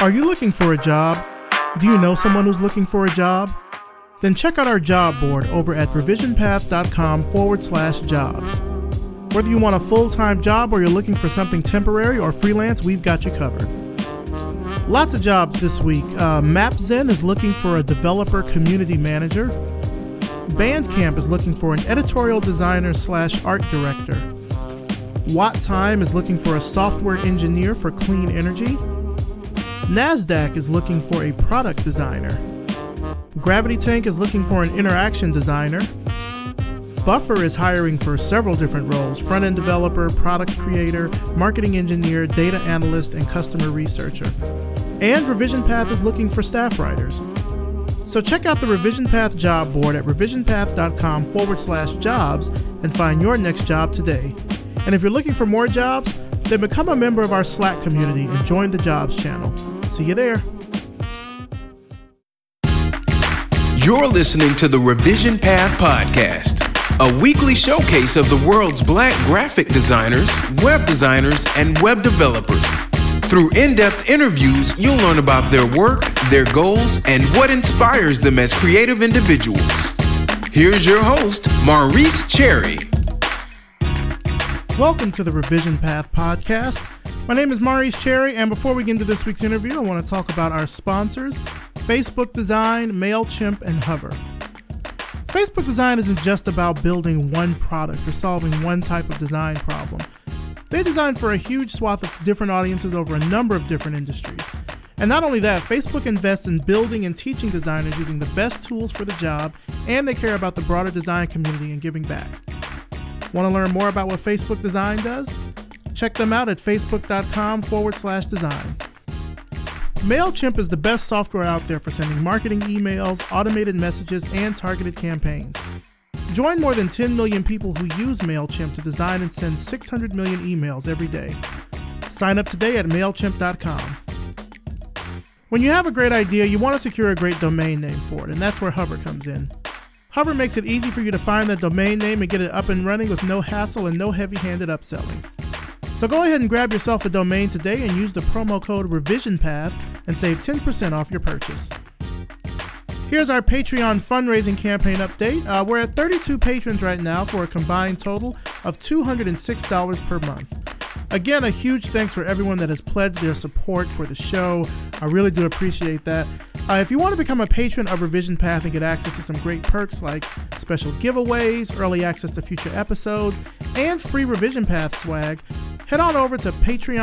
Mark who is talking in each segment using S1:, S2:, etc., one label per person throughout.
S1: Are you looking for a job? Do you know someone who's looking for a job? Then check out our job board over at revisionpath.com/jobs. Whether you want a full-time job or you're looking for something temporary or freelance, we've got you covered. Lots of jobs this week. MapZen is looking for a developer community manager. Bandcamp is looking for an editorial designer/art director. WattTime is looking for a software engineer for clean energy. NASDAQ is looking for a product designer. Gravity Tank is looking for an interaction designer. Buffer is hiring for several different roles: front-end developer, product creator, marketing engineer, data analyst, and customer researcher. And Revision Path is looking for staff writers. So check out the Revision Path job board at revisionpath.com/jobs and find your next job today. And if you're looking for more jobs, then become a member of our Slack community and join the jobs channel. See you there.
S2: You're listening to the Revision Path Podcast, a weekly showcase of the world's Black graphic designers, web designers, and web developers. Through in-depth interviews, you'll learn about their work, their goals, and what inspires them as creative individuals. Here's your host, Maurice Cherry.
S1: Welcome to the Revision Path Podcast. My name is Maurice Cherry, and before we get into this week's interview, I want to talk about our sponsors, Facebook Design, MailChimp, and Hover. Facebook Design isn't just about building one product or solving one type of design problem. They design for a huge swath of different audiences over a number of different industries. And not only that, Facebook invests in building and teaching designers using the best tools for the job, and they care about the broader design community and giving back. Want to learn more about what Facebook Design does? Check them out at facebook.com/design. MailChimp is the best software out there for sending marketing emails, automated messages, and targeted campaigns. Join more than 10 million people who use MailChimp to design and send 600 million emails every day. Sign up today at MailChimp.com. When you have a great idea, you want to secure a great domain name for it, and that's where Hover comes in. Hover makes it easy for you to find that domain name and get it up and running with no hassle and no heavy-handed upselling. So go ahead and grab yourself a domain today and use the promo code RevisionPath and save 10% off your purchase. Here's our Patreon fundraising campaign update. We're at 32 patrons right now for a combined total of $206 per month. Again, a huge thanks for everyone that has pledged their support for the show. I really do appreciate that. If you want to become a patron of Revision Path and get access to some great perks like special giveaways, early access to future episodes, and free Revision Path swag, head on over to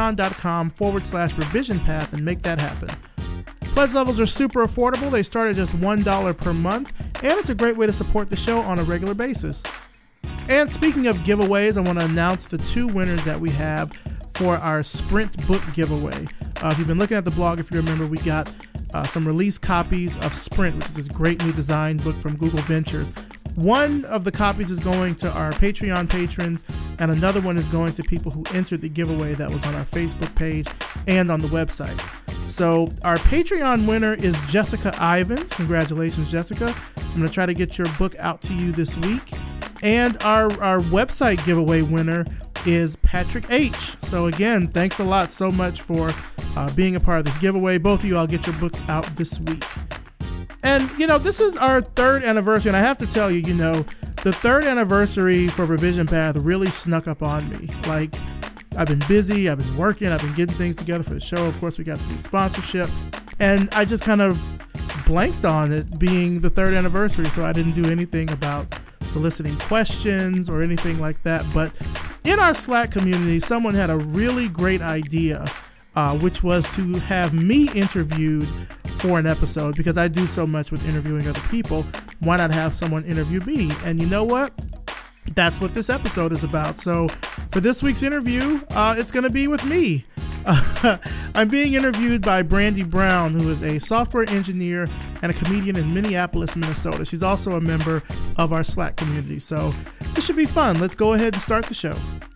S1: patreon.com/revisionpath and make that happen. Pledge levels are super affordable. They start at just $1 per month, and it's a great way to support the show on a regular basis. And speaking of giveaways, I want to announce the two winners that we have for our Sprint book giveaway. If you've been looking at the blog, if you remember, we got some release copies of Sprint, which is this great new design book from Google Ventures. One of the copies is going to our Patreon patrons, and another one is going to people who entered the giveaway that was on our Facebook page and on the website. So our Patreon winner is Jessica Ivins. Congratulations, Jessica. I'm going to try to get your book out to you this week. And our website giveaway winner is Patrick H. So again, thanks a lot so much for being a part of this giveaway. Both of you, I'll get your books out this week. And, this is our third anniversary, and I have to tell you, the third anniversary for Revision Path really snuck up on me. Like, I've been busy, I've been working, I've been getting things together for the show. Of course, we got the new sponsorship, and I just kind of blanked on it being the third anniversary, so I didn't do anything about soliciting questions or anything like that. But in our Slack community, someone had a really great idea, which was to have me interviewed for an episode, because I do so much with interviewing other people. Why not have someone interview me? And you know what? That's what this episode is about. So for this week's interview, it's going to be with me. I'm being interviewed by Brandy Brown, who is a software engineer and a comedian in Minneapolis, Minnesota. She's also a member of our Slack community. So this should be fun. Let's go ahead and start the show.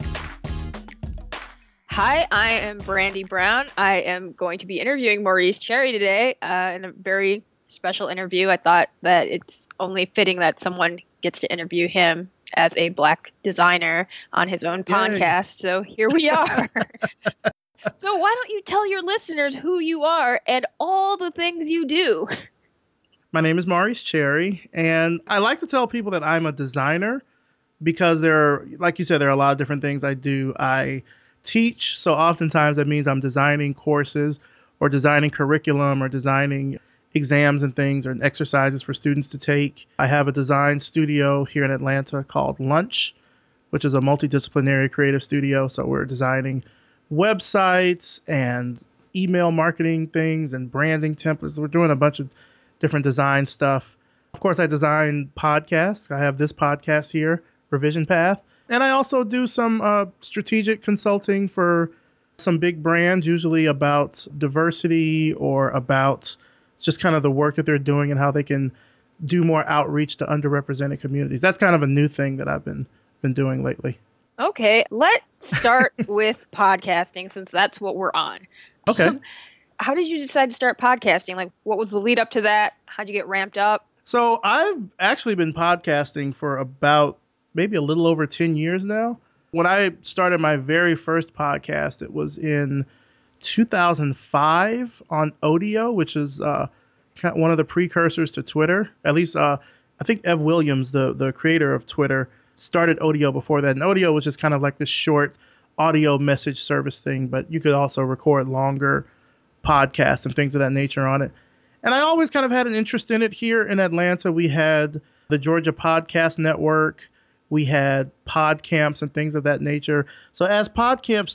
S3: Hi, I am Brandy Brown. I am going to be interviewing Maurice Cherry today in a very special interview. I thought that it's only fitting that someone gets to interview him as a Black designer on his own podcast. So here we are. So why don't you tell your listeners who you are and all the things you do?
S1: My name is Maurice Cherry, and I like to tell people that I'm a designer because like you said, there are a lot of different things I do. I teach, so oftentimes that means I'm designing courses or designing curriculum or designing exams and things or exercises for students to take. I have a design studio here in Atlanta called Lunch, which is a multidisciplinary creative studio. So we're designing websites and email marketing things and branding templates. We're doing a bunch of different design stuff. Of course, I design podcasts. I have this podcast here, Revision Path. And I also do some strategic consulting for some big brands, usually about diversity or about just kind of the work that they're doing and how they can do more outreach to underrepresented communities. That's kind of a new thing that I've been doing lately.
S3: Okay, let's start with podcasting since that's what we're on.
S1: Okay.
S3: How did you decide to start podcasting? Like, what was the lead up to that? How'd you get ramped up?
S1: So I've actually been podcasting for about maybe a little over 10 years now. When I started my very first podcast, it was in 2005 on Odeo, which is one of the precursors to Twitter. At least I think Ev Williams, the creator of Twitter, started Odeo before that. And Odeo was just kind of like this short audio message service thing, but you could also record longer podcasts and things of that nature on it. And I always kind of had an interest in it. Here in Atlanta, we had the Georgia Podcast Network. We had pod camps and things of that nature. So as podcasting,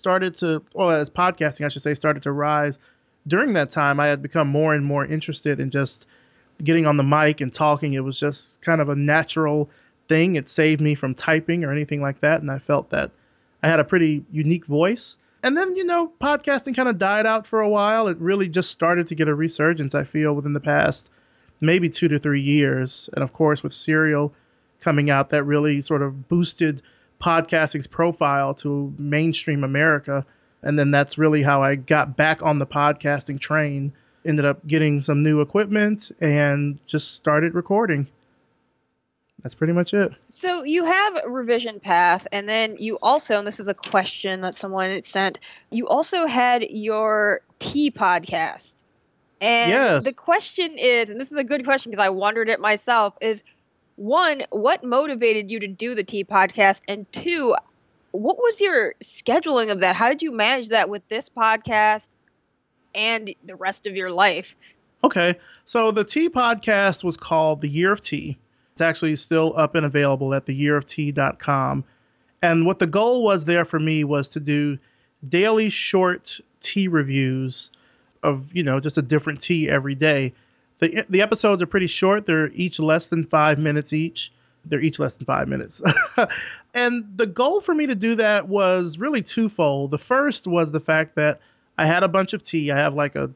S1: I should say, started to rise during that time, I had become more and more interested in just getting on the mic and talking. It was just kind of a natural thing. It saved me from typing or anything like that. And I felt that I had a pretty unique voice. And then, podcasting kind of died out for a while. It really just started to get a resurgence, I feel, within the past maybe 2 to 3 years. And of course, with Serial coming out, that really sort of boosted podcasting's profile to mainstream America. And then that's really how I got back on the podcasting train. Ended up getting some new equipment and just started recording. That's pretty much it.
S3: So you have Revision Path, and then you also, and this is a question that someone sent, you also had your Tea podcast. And
S1: yes.
S3: The question is, and this is a good question because I wondered it myself, is one, what motivated you to do the Tea podcast? And two, what was your scheduling of that? How did you manage that with this podcast and the rest of your life?
S1: Okay. So the Tea podcast was called The Year of Tea. It's actually still up and available at theyearoftea.com. And what the goal was there for me was to do daily short tea reviews of, just a different tea every day. The episodes are pretty short. They're each less than 5 minutes each. They're each less than 5 minutes. And the goal for me to do that was really twofold. The first was the fact that I had a bunch of tea. I have like a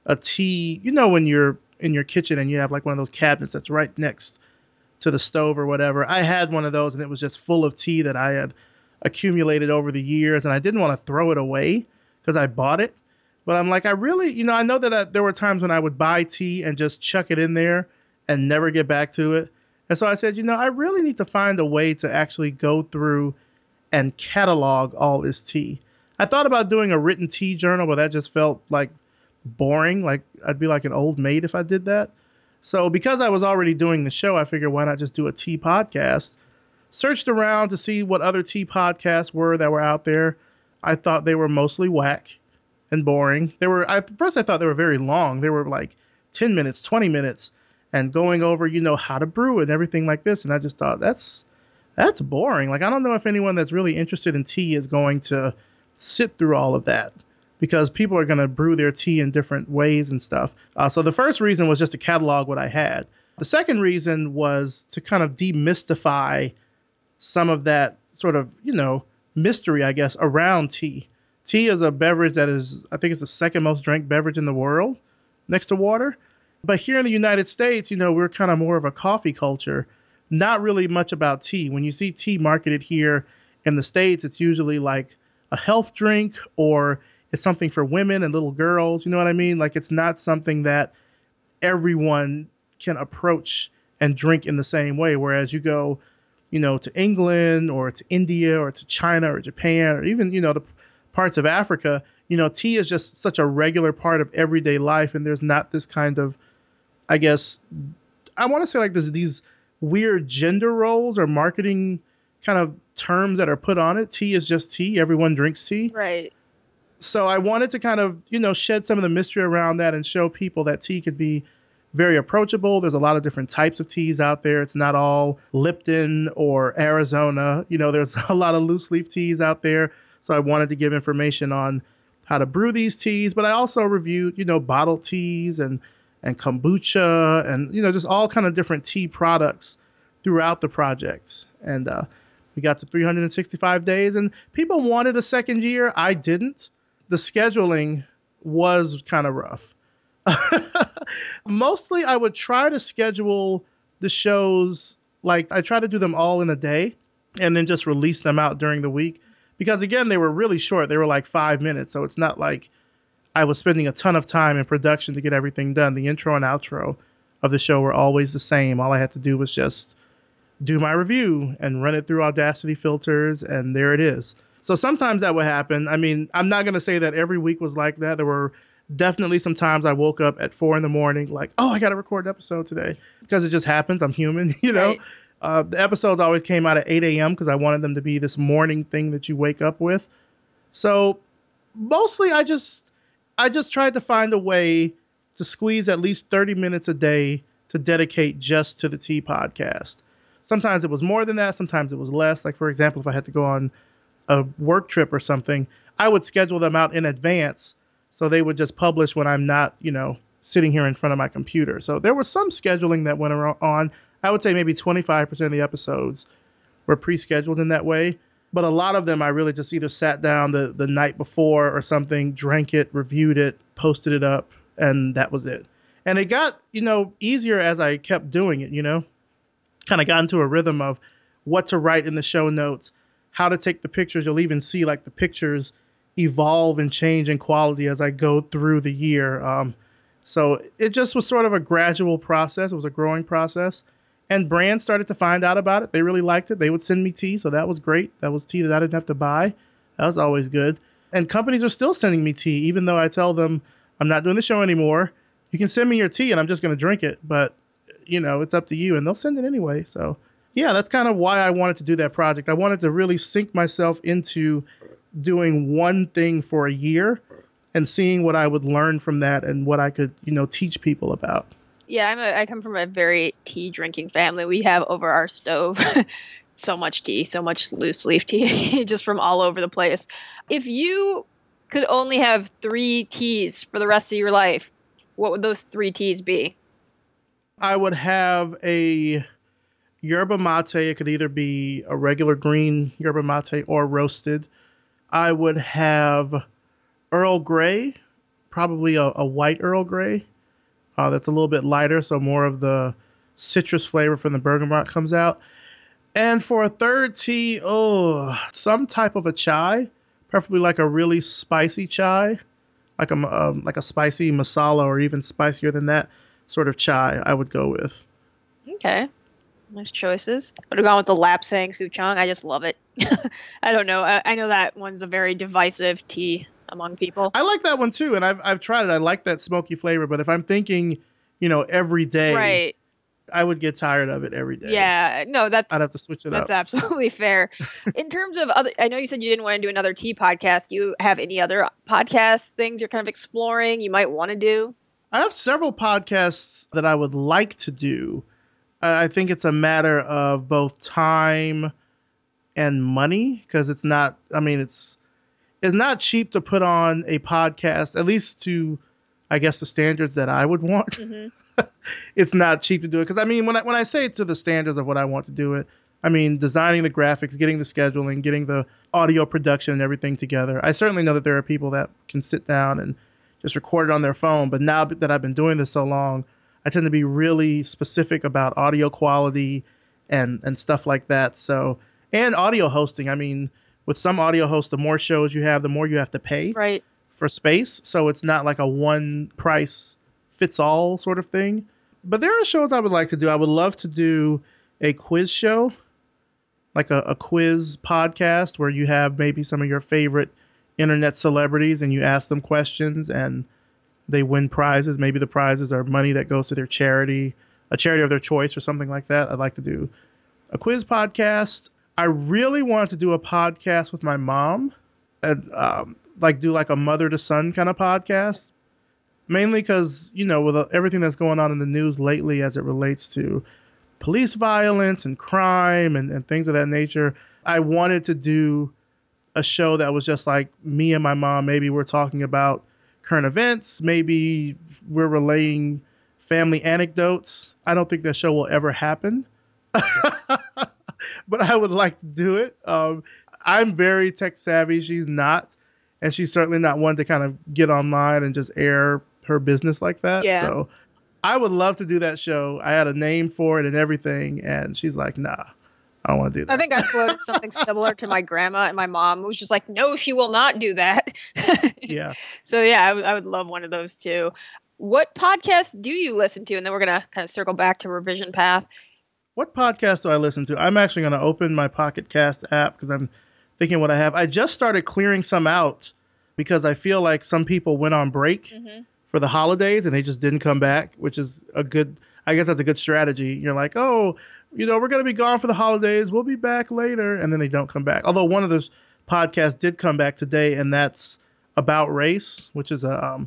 S1: tea, when you're in your kitchen and you have like one of those cabinets that's right next to the stove or whatever. I had one of those and it was just full of tea that I had accumulated over the years, and I didn't want to throw it away because I bought it. But I'm like, I really, I know that there were times when I would buy tea and just chuck it in there and never get back to it. And so I said, I really need to find a way to actually go through and catalog all this tea. I thought about doing a written tea journal, but that just felt like boring. Like I'd be like an old maid if I did that. So because I was already doing the show, I figured why not just do a tea podcast? Searched around to see what other tea podcasts were that were out there. I thought they were mostly whack and boring. First I thought they were very long. They were like 10 minutes, 20 minutes, and going over, how to brew and everything like this. And I just thought that's boring. Like, I don't know if anyone that's really interested in tea is going to sit through all of that, because people are going to brew their tea in different ways and stuff. So the first reason was just to catalog what I had. The second reason was to kind of demystify some of that sort of, mystery, I guess, around tea. Tea is a beverage that I think it's the second most drank beverage in the world next to water. But here in the United States, we're kind of more of a coffee culture, not really much about tea. When you see tea marketed here in the States, it's usually like a health drink, or it's something for women and little girls. You know what I mean? Like, it's not something that everyone can approach and drink in the same way. Whereas you go, to England or to India or to China or Japan or even, the parts of Africa, tea is just such a regular part of everyday life, and there's not this kind of, I guess, I want to say like there's these weird gender roles or marketing kind of terms that are put on it. Tea is just tea. Everyone drinks tea.
S3: Right.
S1: So I wanted to kind of, shed some of the mystery around that and show people that tea could be very approachable. There's a lot of different types of teas out there. It's not all Lipton or Arizona. There's a lot of loose leaf teas out there. So I wanted to give information on how to brew these teas, but I also reviewed, bottled teas and kombucha and, just all kind of different tea products throughout the project. And we got to 365 days and people wanted a second year. I didn't. The scheduling was kind of rough. Mostly I would try to schedule the shows, like I try to do them all in a day and then just release them out during the week. Because again, they were really short. They were like 5 minutes. So it's not like I was spending a ton of time in production to get everything done. The intro and outro of the show were always the same. All I had to do was just do my review and run it through Audacity filters. And there it is. So sometimes that would happen. I mean, I'm not going to say that every week was like that. There were definitely some times I woke up at 4 a.m, like, oh, I got to record an episode today, because it just happens. I'm human, Right. The episodes always came out at 8 a.m. because I wanted them to be this morning thing that you wake up with. So mostly I just tried to find a way to squeeze at least 30 minutes a day to dedicate just to the Tea Podcast. Sometimes it was more than that. Sometimes it was less. Like, for example, if I had to go on a work trip or something, I would schedule them out in advance so they would just publish when I'm not, sitting here in front of my computer. So there was some scheduling that went on. I would say maybe 25% of the episodes were pre-scheduled in that way. But a lot of them I really just either sat down the night before or something, drank it, reviewed it, posted it up, and that was it. And it got, easier as I kept doing it, kind of got into a rhythm of what to write in the show notes, how to take the pictures. You'll even see like the pictures evolve and change in quality as I go through the year. So it just was sort of a gradual process. It was a growing process. And brands started to find out about it. They really liked it. They would send me tea. So that was great. That was tea that I didn't have to buy. That was always good. And companies are still sending me tea, even though I tell them I'm not doing the show anymore. You can send me your tea and I'm just going to drink it. But, it's up to you. And they'll send it anyway. So, yeah, that's kind of why I wanted to do that project. I wanted to really sink myself into doing one thing for a year and seeing what I would learn from that and what I could, teach people about.
S3: Yeah, I come from a very tea drinking family. We have over our stove so much tea, so much loose leaf tea, just from all over the place. If you could only have 3 teas for the rest of your life, what would those 3 teas be?
S1: I would have a yerba mate. It could either be a regular green yerba mate or roasted. I would have Earl Grey, probably a white Earl Grey. That's a little bit lighter, so more of the citrus flavor from the bergamot comes out. And for a third tea, some type of a chai, preferably like a really spicy chai, like a spicy masala or even spicier than that sort of chai I would go with.
S3: Okay. Nice choices. I would have gone with the Lapsang Souchong. I just love it. I don't know. I know that one's a very divisive tea among people.
S1: I like that one too, and I've tried it. I like that smoky flavor, but if I'm thinking, every day,
S3: right,
S1: I would get tired of it every day.
S3: Yeah, no, I'd
S1: have to switch it up.
S3: That's absolutely fair. In terms of other, I know you said you didn't want to do another tea podcast. You have any other podcast things you're kind of exploring you might want to do?
S1: I have several podcasts that I would like to do. I think it's a matter of both time and money, because it's not not cheap to put on a podcast, at least to, I guess, the standards that I would want. Mm-hmm. It's not cheap to do it. Because, when I say to the standards of what I want to do it, designing the graphics, getting the scheduling, getting the audio production and everything together. I certainly know that there are people that can sit down and just record it on their phone. But now that I've been doing this so long, I tend to be really specific about audio quality and stuff like that. So, and audio hosting. With some audio hosts, the more shows you have, the more you have to pay for space. So it's not like a one price fits all sort of thing. But there are shows I would like to do. I would love to do a quiz show, like a quiz podcast where you have maybe some of your favorite internet celebrities and you ask them questions and they win prizes. Maybe the prizes are money that goes to their charity, a charity of their choice or something like that. I'd like to do a quiz podcast. I really wanted to do a podcast with my mom and do like a mother to son kind of podcast. Mainly because, with everything that's going on in the news lately as it relates to police violence and crime and things of that nature, I wanted to do a show that was just like me and my mom. Maybe we're talking about current events. Maybe we're relaying family anecdotes. I don't think that show will ever happen, but I would like to do it. I'm very tech savvy. She's not. And she's certainly not one to kind of get online and just air her business like that.
S3: Yeah.
S1: So I would love to do that show. I had a name for it and everything. And she's like, nah, I don't want to do that.
S3: I think I floated something similar to my grandma, and my mom was just like, no, she will not do that.
S1: Yeah.
S3: So yeah, I would love one of those too. What podcasts do you listen to? And then we're going to kind of circle back to Revision Path.
S1: What podcast do I listen to? I'm actually going to open my Pocket Cast app because I'm thinking what I have. I just started clearing some out because I feel like some people went on break for the holidays and they just didn't come back, which is I guess that's a good strategy. You're like, oh, we're going to be gone for the holidays. We'll be back later. And then they don't come back. Although one of those podcasts did come back today, and that's About Race, which is a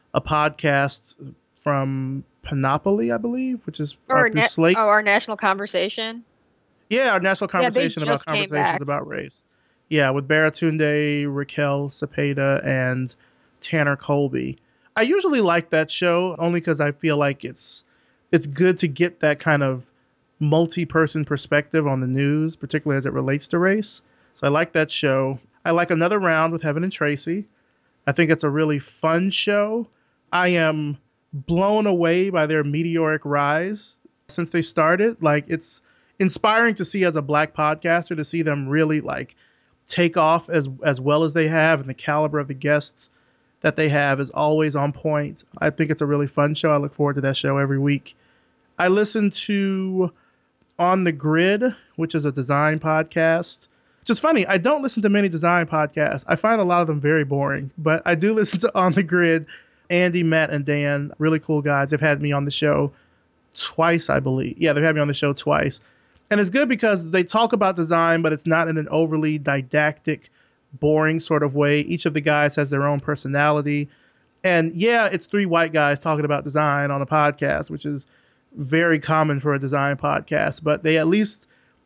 S1: podcast from Panoply, I believe, which is through Slate.
S3: Oh, our national conversation.
S1: Yeah, our national conversation about conversations about race. Yeah, with Baratunde, Raquel Cepeda, and Tanner Colby. I usually like that show only because I feel like it's good to get that kind of multi-person perspective on the news, particularly as it relates to race. So I like that show. I like Another Round with Heaven and Tracy. I think it's a really fun show. I am blown away by their meteoric rise since they started. Like, it's inspiring to see as a Black podcaster to see them really like take off as well as they have, and the caliber of the guests that they have is always on point. I think it's a really fun show. I look forward to that show every week. I listen to On the Grid, which is a design podcast. Which is funny, I don't listen to many design podcasts. I find a lot of them very boring, but I do listen to On the Grid. Andy, Matt, and Dan, really cool guys. They've had me on the show twice, I believe. Yeah, they've had me on the show twice. And it's good because they talk about design, but it's not in an overly didactic, boring sort of way. Each of the guys has their own personality. And yeah, it's three white guys talking about design on a podcast, which is very common for a design podcast. But they at least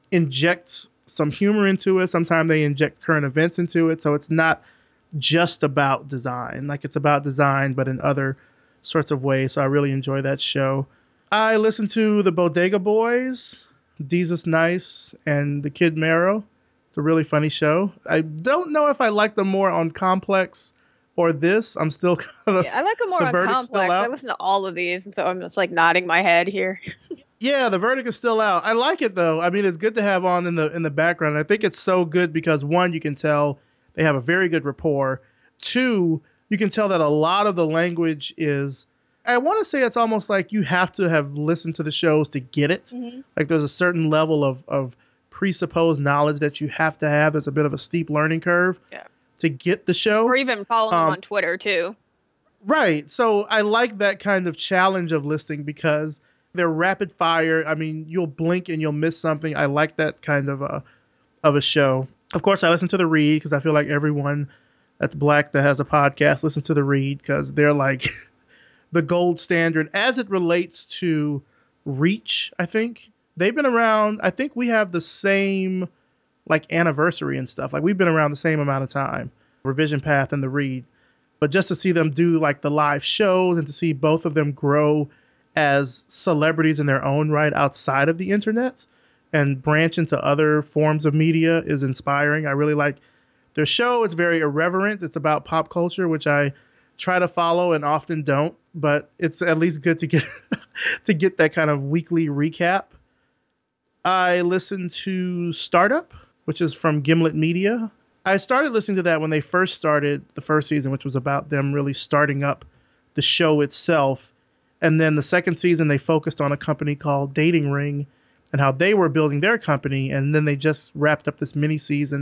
S1: inject some humor into it. Sometimes they inject current events into it. So it's not just about design. Like, it's about design, but in other sorts of ways. So I really enjoy that show. I listen to the Bodega Boys, Jesus Nice, and the Kid Mero. It's a really funny show. I don't know if I like them more on Complex or this. I'm still kind of...
S3: Yeah, I like them more on Complex. I listen to all of these, and so I'm just like nodding my head here.
S1: Yeah, The Verdict is still out. I like it, though. I mean, it's good to have on in the background. I think it's so good because, one, you can tell they have a very good rapport. Two, you can tell that a lot of the language is... I want to say it's almost like you have to have listened to the shows to get it. Mm-hmm. Like, there's a certain level of presupposed knowledge that you have to have. There's a bit of a steep learning curve to get the show.
S3: Or even follow them on Twitter, too.
S1: Right. So I like that kind of challenge of listening because they're rapid fire. I mean, you'll blink and you'll miss something. I like that kind of a show. Of course, I listen to The Read because I feel like everyone that's Black that has a podcast listens to The Read because they're like... the gold standard as it relates to reach. I think they've been around. I think we have the same like anniversary and stuff. Like, we've been around the same amount of time, Revision Path and The Read. But just to see them do like the live shows and to see both of them grow as celebrities in their own right outside of the internet and branch into other forms of media is inspiring. I really like their show. It's very irreverent. It's about pop culture, which I try to follow and often don't, but it's at least good to get to get that kind of weekly recap. I listen to Startup, which is from Gimlet Media. I started listening to that when they first started the first season, which was about them really starting up the show itself. And then the second season, they focused on a company called Dating Ring and how they were building their company. And then they just wrapped up this mini season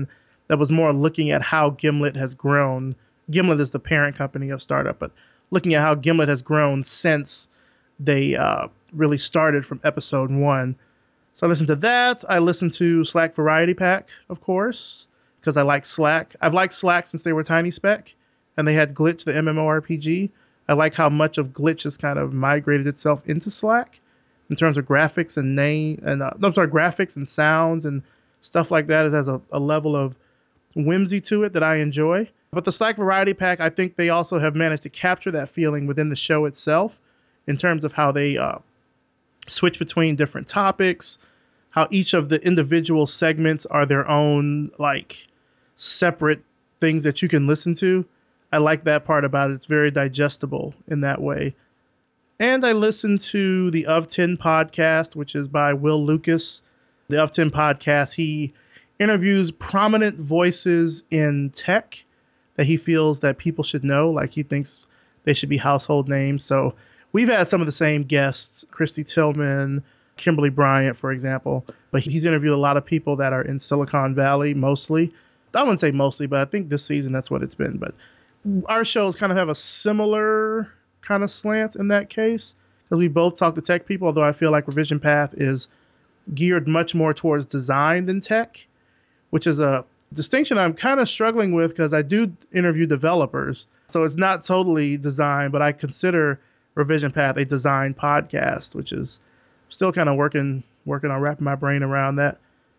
S1: that was more looking at how Gimlet has grown. Gimlet is the parent company of Startup, but looking at how Gimlet has grown since they really started from episode 1. So I listened to that. I listened to Slack Variety Pack, of course, because I like Slack. I've liked Slack since they were Tiny Spec, and they had Glitch, the MMORPG. I like how much of Glitch has kind of migrated itself into Slack in terms of graphics and graphics and sounds and stuff like that. It has a level of whimsy to it that I enjoy. But the Slack Variety Pack, I think they also have managed to capture that feeling within the show itself in terms of how they switch between different topics, how each of the individual segments are their own, like, separate things that you can listen to. I like that part about it. It's very digestible in that way. And I listened to the Of 10 podcast, which is by Will Lucas. The Of 10 podcast, he interviews prominent voices in tech that he feels that people should know, like he thinks they should be household names. So we've had some of the same guests, Christy Tillman, Kimberly Bryant, for example, but he's interviewed a lot of people that are in Silicon Valley, mostly. I wouldn't say mostly, but I think this season that's what it's been. But our shows kind of have a similar kind of slant in that case, because we both talk to tech people, although I feel like Revision Path is geared much more towards design than tech, which is a distinction I'm kind of struggling with because I do interview developers. So it's not totally design, but I consider Revision Path a design podcast, which is still kind of working on wrapping my brain around that.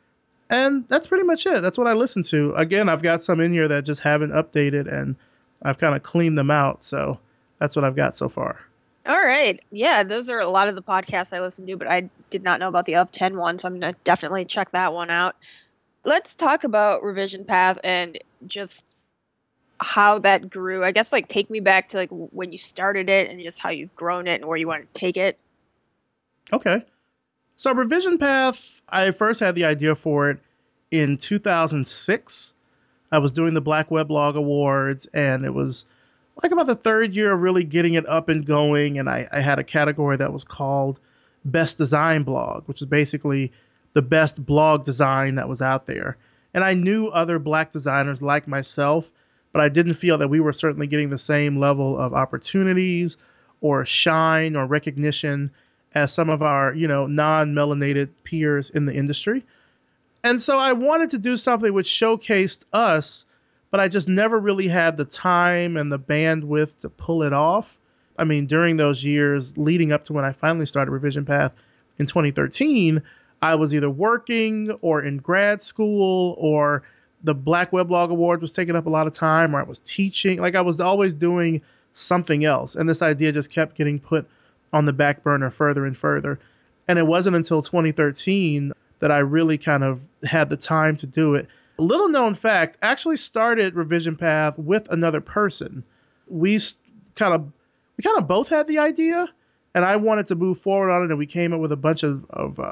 S1: And that's pretty much it. That's what I listen to. Again, I've got some in here that just haven't updated, and I've kind of cleaned them out. So that's what I've got so far.
S3: All right. Yeah, those are a lot of the podcasts I listen to, but I did not know about the Of 10 one, so I'm going to definitely check that one out. Let's talk about Revision Path and just how that grew. I guess, like, take me back to, like, when you started it and just how you've grown it and where you want to take it.
S1: Okay. So Revision Path, I first had the idea for it in 2006. I was doing the Black Weblog Awards, and it was like about the third year of really getting it up and going. And I had a category that was called Best Design Blog, which is basically the best blog design that was out there. And I knew other Black designers like myself, but I didn't feel that we were certainly getting the same level of opportunities or shine or recognition as some of our, non-melanated peers in the industry. And so I wanted to do something which showcased us, but I just never really had the time and the bandwidth to pull it off. I mean, during those years leading up to when I finally started Revision Path in 2013, I was either working or in grad school, or the Black Weblog Award was taking up a lot of time, or I was teaching. Like, I was always doing something else. And this idea just kept getting put on the back burner further and further. And it wasn't until 2013 that I really kind of had the time to do it. A little known fact, actually started Revision Path with another person. We kind of both had the idea, and I wanted to move forward on it, and we came up with a bunch of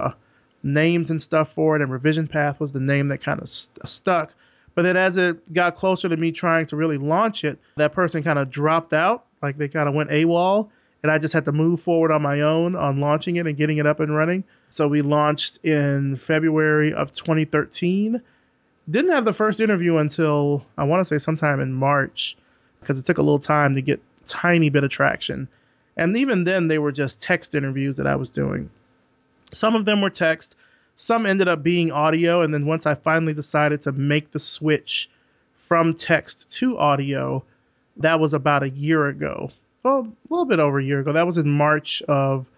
S1: names and stuff for it, and Revision Path was the name that kind of stuck. But then as it got closer to me trying to really launch it, that person kind of dropped out, like they kind of went AWOL, and I just had to move forward on my own on launching it and getting it up and running. So we launched in February of 2013. Didn't have the first interview until, I want to say, sometime in March, because it took a little time to get a tiny bit of traction. And even then, they were just text interviews that I was doing. Some of them were text. Some ended up being audio. And then once I finally decided to make the switch from text to audio, that was about a year ago. Well, a little bit over a year ago. That was in March of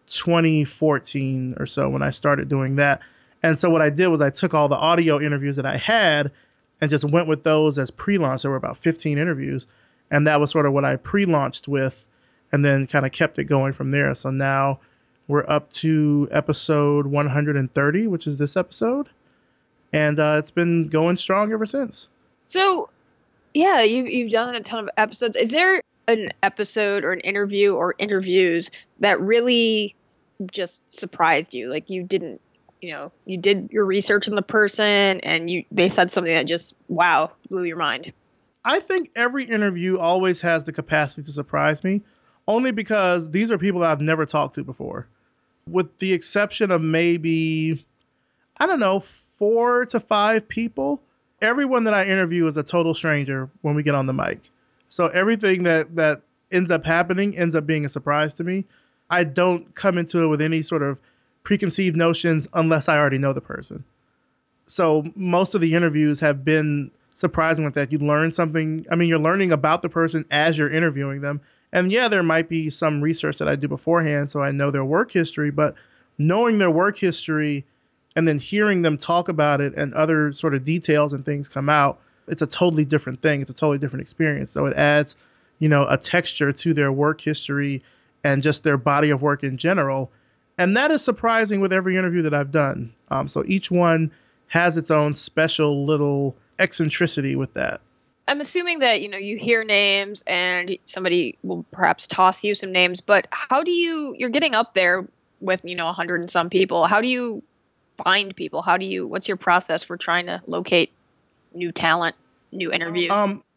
S1: 2014 or so when I started doing that. And so what I did was I took all the audio interviews that I had and just went with those as pre-launch. There were about 15 interviews. And that was sort of what I pre-launched with, and then kind of kept it going from there. So now we're up to episode 130, which is this episode. And it's been going strong ever since.
S3: So, yeah, you've done a ton of episodes. Is there an episode or an interview or interviews that really just surprised you? Like, you didn't, you did your research on the person and they said something that just, wow, blew your mind.
S1: I think every interview always has the capacity to surprise me, only because these are people that I've never talked to before. With the exception of maybe, 4 to 5 people, everyone that I interview is a total stranger when we get on the mic. So everything that ends up happening ends up being a surprise to me. I don't come into it with any sort of preconceived notions unless I already know the person. So most of the interviews have been surprising with that. You learn something. I mean, you're learning about the person as you're interviewing them. And yeah, there might be some research that I do beforehand so I know their work history, but knowing their work history and then hearing them talk about it and other sort of details and things come out, it's a totally different thing. It's a totally different experience. So it adds, a texture to their work history and just their body of work in general. And that is surprising with every interview that I've done. So each one has its own special little eccentricity with that.
S3: I'm assuming that, you hear names and somebody will perhaps toss you some names, but how do you're getting up there with, 100 and some people. How do you find people? What's your process for trying to locate new talent, new interviews?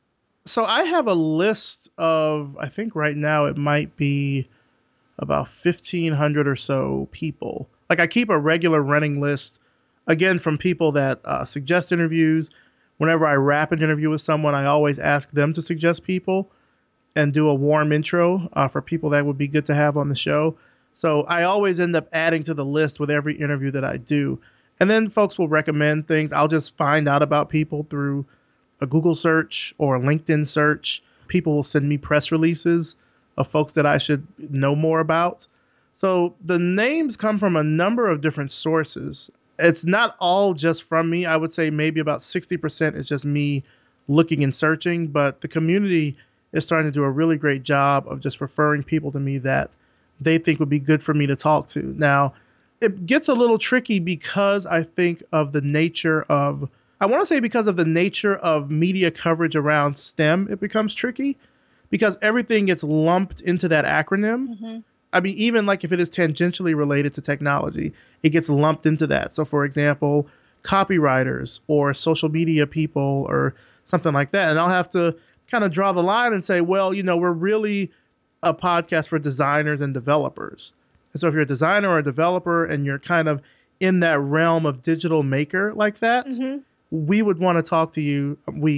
S1: So I have a list of, I think right now it might be about 1,500 or so people. Like I keep a regular running list, again, from people that suggest interviews. Whenever I wrap an interview with someone, I always ask them to suggest people and do a warm intro for people that would be good to have on the show. So I always end up adding to the list with every interview that I do. And then folks will recommend things. I'll just find out about people through a Google search or a LinkedIn search. People will send me press releases of folks that I should know more about. So the names come from a number of different sources. It's not all just from me. I would say maybe about 60% is just me looking and searching, but the community is starting to do a really great job of just referring people to me that they think would be good for me to talk to. Now, it gets a little tricky because I think of the nature of, because of the nature of media coverage around STEM, it becomes tricky because everything gets lumped into that acronym. Mm-hmm. I mean, even like if it is tangentially related to technology, it gets lumped into that. So for example, copywriters or social media people or something like that. And I'll have to kind of draw the line and say, well, we're really a podcast for designers and developers. And so if you're a designer or a developer and you're kind of in that realm of digital maker like that, mm-hmm. we would want to talk to you.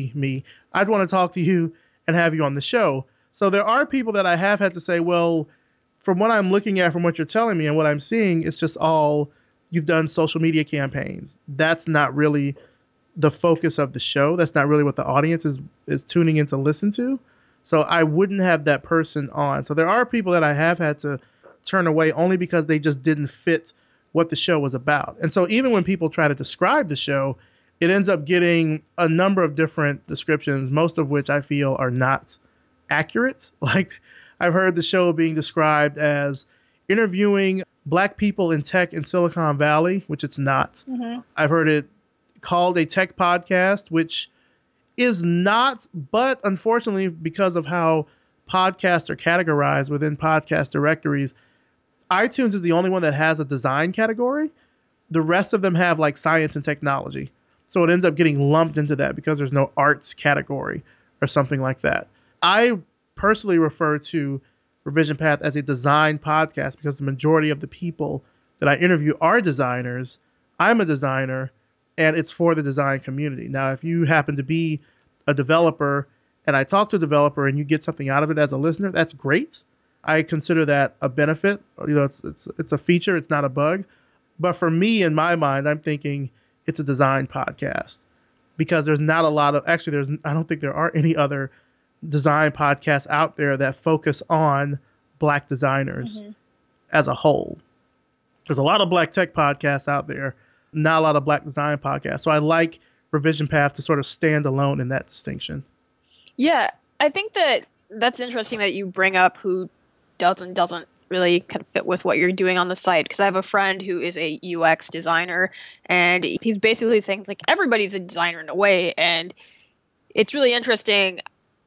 S1: I'd want to talk to you and have you on the show. So there are people that I have had to say, well, from what I'm looking at, from what you're telling me and what I'm seeing, it's just all you've done social media campaigns. That's not really the focus of the show. That's not really what the audience is tuning in to listen to. So I wouldn't have that person on. So there are people that I have had to turn away only because they just didn't fit what the show was about. And so even when people try to describe the show, it ends up getting a number of different descriptions, most of which I feel are not accurate. Like I've heard the show being described as interviewing Black people in tech in Silicon Valley, which it's not. Mm-hmm. I've heard it called a tech podcast, which is not, but unfortunately, because of how podcasts are categorized within podcast directories, iTunes is the only one that has a design category. The rest of them have like science and technology. So it ends up getting lumped into that because there's no arts category or something like that. I personally refer to Revision Path as a design podcast because the majority of the people that I interview are designers. I'm a designer, and it's for the design community. Now, if you happen to be a developer and I talk to a developer and you get something out of it as a listener, that's great. I consider that a benefit. It's a feature. It's not a bug. But for me, in my mind, I'm thinking it's a design podcast because there's not a lot of, I don't think there are any other design podcasts out there that focus on Black designers mm-hmm. as a whole. There's a lot of Black tech podcasts out there, not a lot of Black design podcasts. So I like Revision Path to sort of stand alone in that distinction. Yeah,
S3: I think that's interesting that you bring up who doesn't really kind of fit with what you're doing on the site, because I have a friend who is a UX designer, and he's basically saying like everybody's a designer in a way, and it's really interesting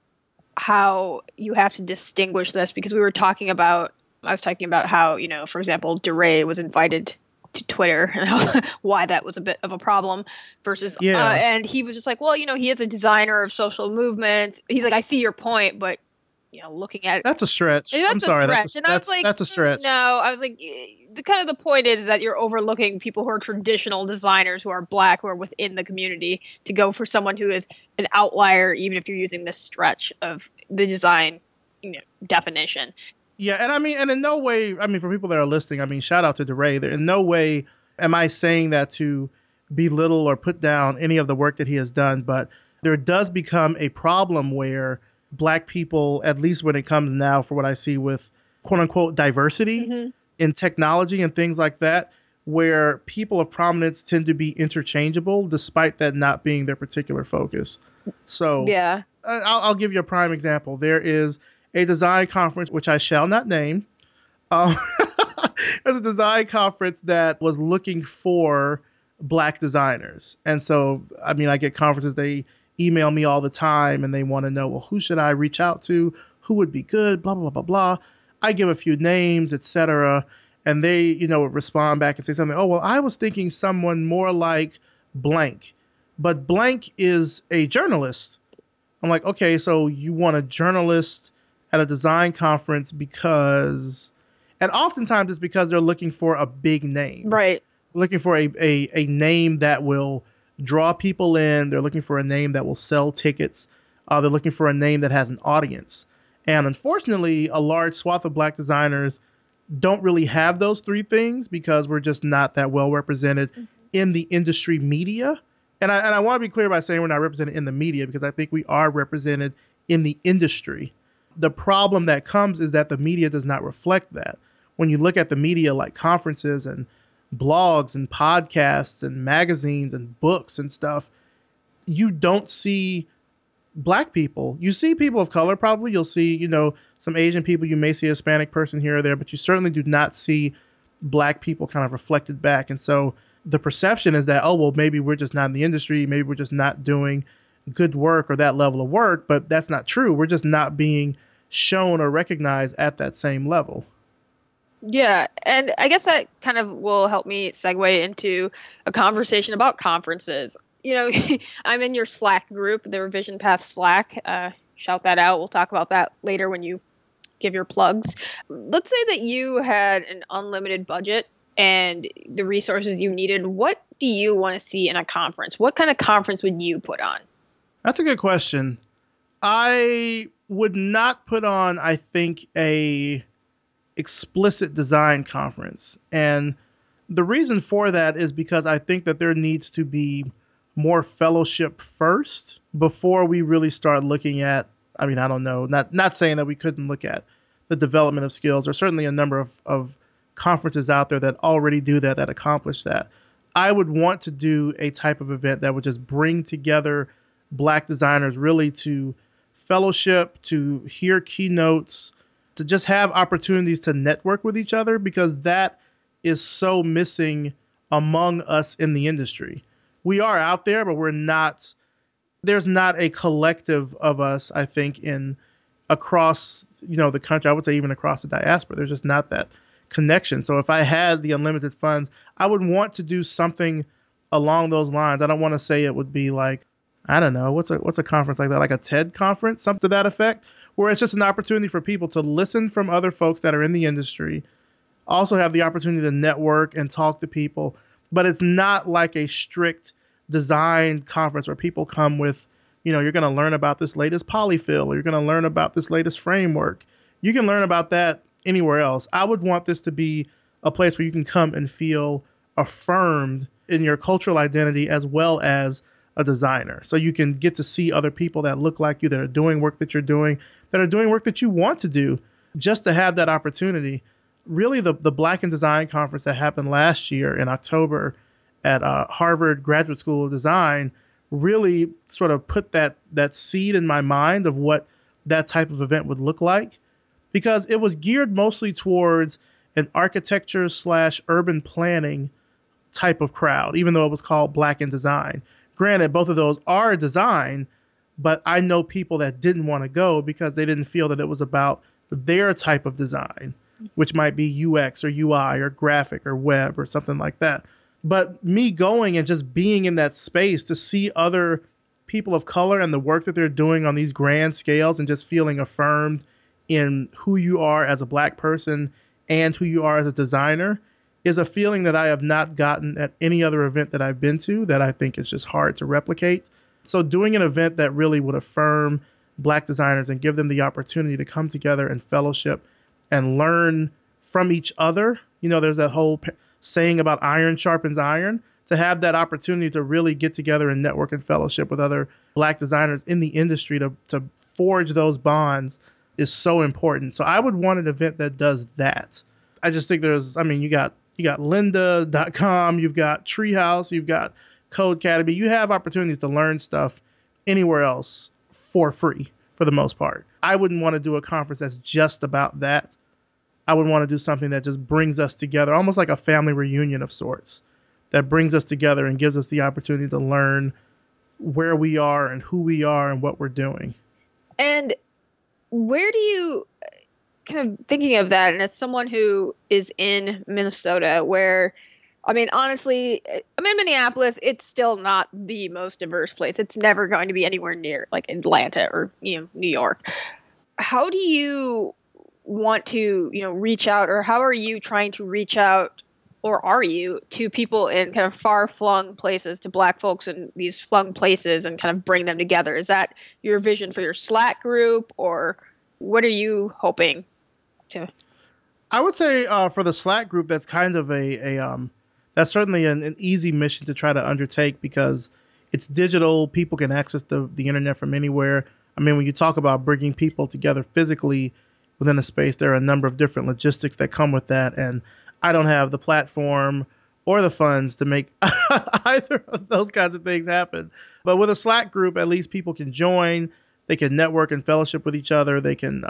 S3: how you have to distinguish this, because I was talking about how, for example, DeRay was invited to Twitter and why that was a bit of a problem versus, and he was just like, well, he is a designer of social movements. He's like, I see your point, but looking at it,
S1: that's a stretch. I'm sorry. That's a stretch.
S3: No, I was like, the point is that you're overlooking people who are traditional designers who are black, who are within the community, to go for someone who is an outlier, even if you're using this stretch of the design definition.
S1: Yeah, and I mean, and in no way, I mean, for people that are listening, I mean, shout out to DeRay. In no way am I saying that to belittle or put down any of the work that he has done, but there does become a problem where black people, at least when it comes now for what I see with quote unquote diversity in technology and things like that, where people of prominence tend to be interchangeable despite that not being their particular focus. So
S3: yeah,
S1: I'll give you a prime example. There is a design conference, which I shall not name. There's a design conference that was looking for black designers. And so, I mean, I get conferences, they email me all the time and they want to know, well, who should I reach out to? Who would be good? Blah, blah, blah, blah. I give a few names, etc. And they, would respond back and say something. Oh, well, I was thinking someone more like blank, but blank is a journalist. I'm like, okay, so you want a journalist at a design conference because, and oftentimes it's because they're looking for a big name.
S3: Right.
S1: Looking for a name that will draw people in. They're looking for a name that will sell tickets. They're looking for a name that has an audience. And unfortunately, a large swath of black designers don't really have those three things because we're just not that well represented in the industry media. And I want to be clear by saying we're not represented in the media because I think we are represented in the industry. The problem that comes is that the media does not reflect that. When you look at the media like conferences and blogs and podcasts and magazines and books and stuff, you don't see black people. You see people of color probably. You'll see, some Asian people. You may see a Hispanic person here or there, but you certainly do not see black people kind of reflected back. And so the perception is that, oh, well, maybe we're just not in the industry. Maybe we're just not doing good work or that level of work. But that's not true. We're just not being shown or recognized at that same level.
S3: Yeah, and I guess that kind of will help me segue into a conversation about conferences. I'm in your Slack group, the Revision Path Slack. Shout that out. We'll talk about that later when you give your plugs. Let's say that you had an unlimited budget and the resources you needed. What do you want to see in a conference? What kind of conference would you put on?
S1: That's a good question. I would not put on, I think, a explicit design conference. And the reason for that is because I think that there needs to be more fellowship first before we really start looking at, I mean, I don't know, not saying that we couldn't look at the development of skills. There's certainly a number of conferences out there that already do that accomplish that. I would want to do a type of event that would just bring together black designers really to fellowship, to hear keynotes, to just have opportunities to network with each other, because that is so missing among us in the industry. We are out there, but there's not a collective of us, I think, across, the country. I would say even across the diaspora. There's just not that connection. So if I had the unlimited funds, I would want to do something along those lines. I don't want to say it would be like, I don't know, what's a conference like that? Like a TED conference, something to that effect, where it's just an opportunity for people to listen from other folks that are in the industry, also have the opportunity to network and talk to people. But it's not like a strict design conference where people come with, you're going to learn about this latest polyfill, or you're going to learn about this latest framework. You can learn about that anywhere else. I would want this to be a place where you can come and feel affirmed in your cultural identity as well as a designer. So you can get to see other people that look like you, that are doing work that you're doing, that are doing work that you want to do, just to have that opportunity. Really, the Black in Design conference that happened last year in October at Harvard Graduate School of Design really sort of put that seed in my mind of what that type of event would look like, because it was geared mostly towards an architecture/urban planning type of crowd, even though it was called Black in Design. Granted, both of those are design, but I know people that didn't want to go because they didn't feel that it was about their type of design, which might be UX or UI or graphic or web or something like that. But me going and just being in that space to see other people of color and the work that they're doing on these grand scales and just feeling affirmed in who you are as a Black person and who you are as a designer, is a feeling that I have not gotten at any other event that I've been to that I think is just hard to replicate. So doing an event that really would affirm Black designers and give them the opportunity to come together and fellowship and learn from each other. There's that whole saying about iron sharpens iron. To have that opportunity to really get together and network and fellowship with other Black designers in the industry to forge those bonds is so important. So I would want an event that does that. I just think you got lynda.com, you've got Treehouse, you've got Codecademy. You have opportunities to learn stuff anywhere else for free for the most part. I wouldn't want to do a conference that's just about that. I would want to do something that just brings us together, almost like a family reunion of sorts, that brings us together and gives us the opportunity to learn where we are and who we are and what we're doing.
S3: And where do you, kind of thinking of that, and as someone who is in Minnesota, where, honestly, I'm in Minneapolis, it's still not the most diverse place. It's never going to be anywhere near like Atlanta or, New York. How do you want to, reach out, or how are you trying to reach out, or are you, to people in kind of far-flung places, to Black folks in these flung places, and kind of bring them together? Is that your vision for your Slack group, or what are you hoping to?
S1: I would say for the Slack group, that's kind of that's certainly an easy mission to try to undertake because it's digital. People can access the internet from anywhere. When you talk about bringing people together physically within a space, there are a number of different logistics that come with that, and I don't have the platform or the funds to make either of those kinds of things happen. But with a Slack group, at least people can join. They can network and fellowship with each other. They can,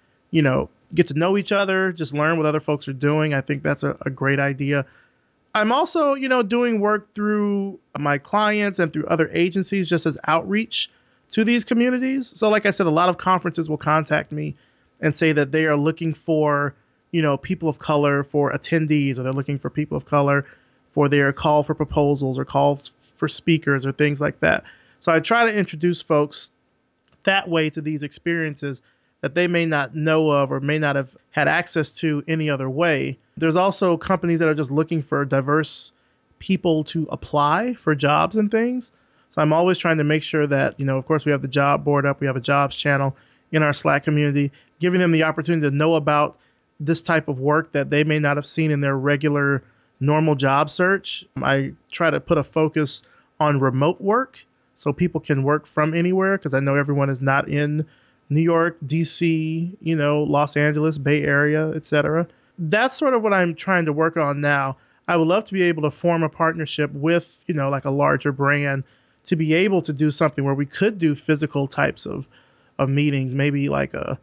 S1: get to know each other, just learn what other folks are doing. I think that's a great idea. I'm also, doing work through my clients and through other agencies just as outreach to these communities. So like I said, a lot of conferences will contact me and say that they are looking for people of color for attendees, or they're looking for people of color for their call for proposals or calls for speakers or things like that. So I try to introduce folks that way to these experiences that they may not know of or may not have had access to any other way. There's also companies that are just looking for diverse people to apply for jobs and things. So I'm always trying to make sure that, of course, we have the job board up, we have a jobs channel in our Slack community, giving them the opportunity to know about this type of work that they may not have seen in their regular normal job search. I try to put a focus on remote work so people can work from anywhere, because I know everyone is not in New York, DC, Los Angeles, Bay Area, etc. That's sort of what I'm trying to work on now. I would love to be able to form a partnership with, like a larger brand to be able to do something where we could do physical types of meetings, maybe like a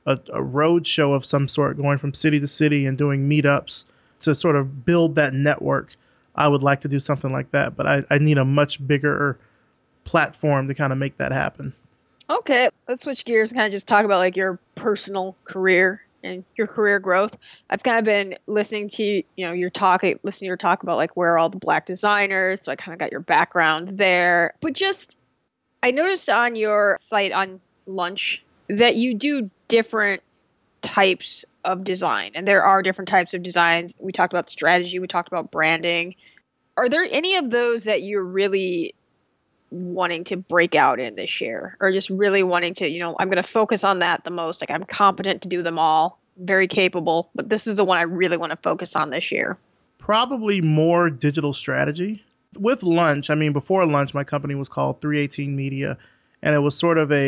S1: road show of some sort, going from city to city and doing meetups to sort of build that network. I would like to do something like that, but I need a much bigger platform to kind of make that happen.
S3: Okay, let's switch gears and kind of just talk about like your personal career and your career growth. I've kind of been listening to your talk about like where are all the Black designers, so I kind of got your background there. But just, I noticed on your site on Lunch that you do different types of design, and there are different types of designs. We talked about strategy, we talked about branding. Are there any of those that you're really wanting to break out in this year, or just really wanting to, I'm going to focus on that the most? Like, I'm competent to do them all, very capable, but this is the one I really want to focus on this year.
S1: Probably more digital strategy. With Lunch, before Lunch, my company was called 318 Media, and it was sort of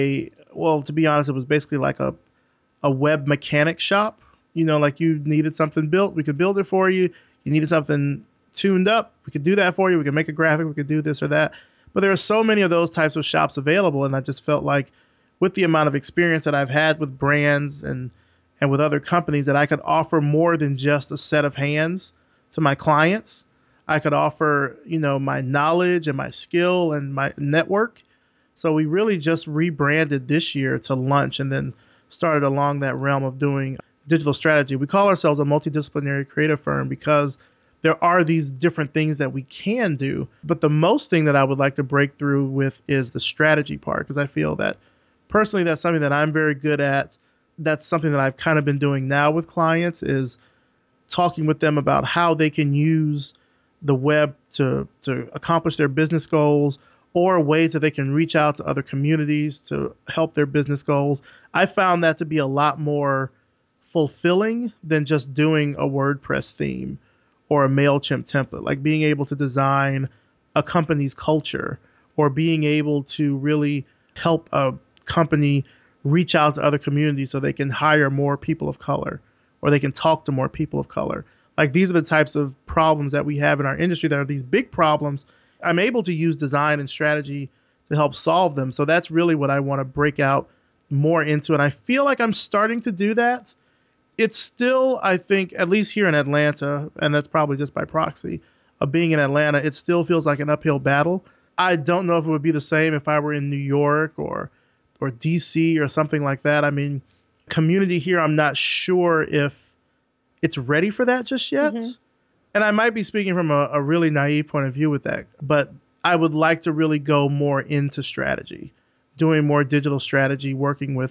S1: to be honest, it was basically like a web mechanic shop. Like you needed something built, we could build it for you. You needed something tuned up, we could do that for you. We could make a graphic, we could do this or that. But there are so many of those types of shops available, and I just felt like with the amount of experience that I've had with brands and with other companies, that I could offer more than just a set of hands to my clients. I could offer, my knowledge and my skill and my network. So we really just rebranded this year to Lunch, and then started along that realm of doing digital strategy. We call ourselves a multidisciplinary creative firm because there are these different things that we can do. But the most thing that I would like to break through with is the strategy part, because I feel that personally that's something that I'm very good at. That's something that I've kind of been doing now with clients, is talking with them about how they can use the web to accomplish their business goals, or ways that they can reach out to other communities to help their business goals. I found that to be a lot more fulfilling than just doing a WordPress theme or a MailChimp template, like being able to design a company's culture, or being able to really help a company reach out to other communities so they can hire more people of color, or they can talk to more people of color. Like, these are the types of problems that we have in our industry that are these big problems. I'm able to use design and strategy to help solve them. So that's really what I want to break out more into. And I feel like I'm starting to do that. It's still, I think, at least here in Atlanta, and that's probably just by proxy of being in Atlanta, it still feels like an uphill battle. I don't know if it would be the same if I were in New York or DC or something like that. I mean, community here, I'm not sure if it's ready for that just yet. Mm-hmm. And I might be speaking from a really naive point of view with that, but I would like to really go more into strategy, doing more digital strategy, working with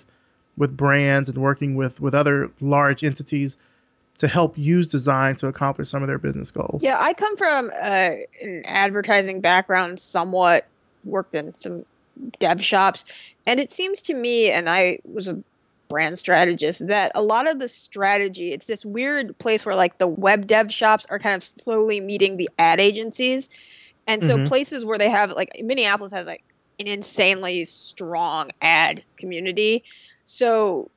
S1: brands and working with other large entities to help use design to accomplish some of their business goals.
S3: Yeah, I come from an advertising background, somewhat worked in some dev shops. And it seems to me, and I was a brand strategist, that a lot of the strategy, it's this weird place where like the web dev shops are kind of slowly meeting the ad agencies. And so places where they have, like Minneapolis has like an insanely strong ad community. So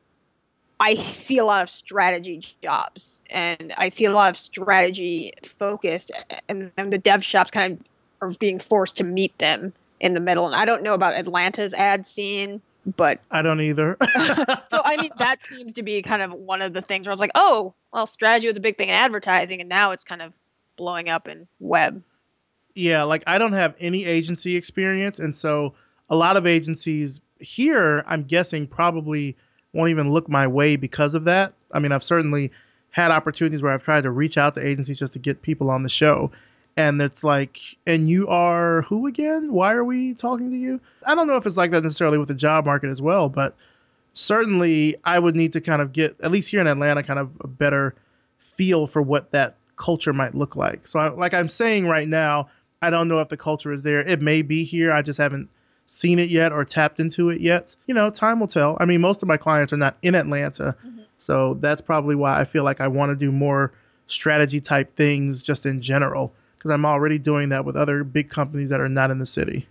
S3: I see a lot of strategy jobs, and I see a lot of strategy focused, and the dev shops kind of are being forced to meet them in the middle. And I don't know about Atlanta's ad scene, but
S1: I don't either.
S3: So I mean, that seems to be kind of one of the things where I was like, oh, well, strategy was a big thing in advertising, and now it's kind of blowing up in web.
S1: Yeah, like I don't have any agency experience, and so a lot of agencies here, I'm guessing, probably won't even look my way because of that. I mean, I've certainly had opportunities where I've tried to reach out to agencies just to get people on the show. And it's like, and you are who again? Why are we talking to you? I don't know if it's like that necessarily with the job market as well, but certainly I would need to kind of get, at least here in Atlanta, kind of a better feel for what that culture might look like. So like I'm saying right now, I don't know if the culture is there. It may be here. I just haven't seen it yet or tapped into it yet. You know, time will tell. I mean, most of my clients are not in Atlanta. So that's probably why I feel like I want to do more strategy type things just in general, because I'm already doing that with other big companies that are not in the city.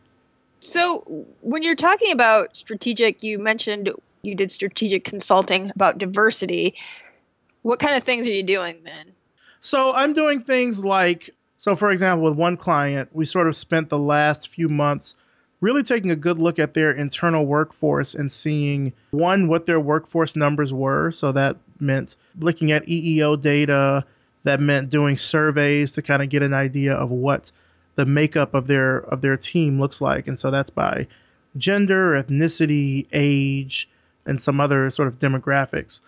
S3: So when you're talking about strategic, you mentioned you did strategic consulting about diversity. What kind of things are you doing then?
S1: So I'm doing things like, so for example, with one client, we sort of spent the last few months really taking a good look at their internal workforce and seeing, one, what their workforce numbers were. So that meant looking at EEO data. That meant doing surveys to kind of get an idea of what the makeup of their team looks like. And so that's by gender, ethnicity, age, and some other sort of demographics.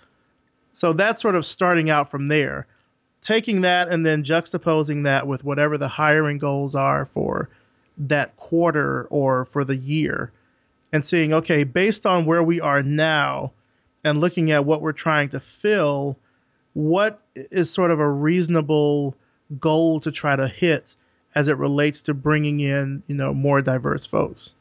S1: So that's sort of starting out from there. Taking that and then juxtaposing that with whatever the hiring goals are for that quarter or for the year, and seeing, okay, based on where we are now and looking at what we're trying to fill, what is sort of a reasonable goal to try to hit as it relates to bringing in, you know, more diverse folks.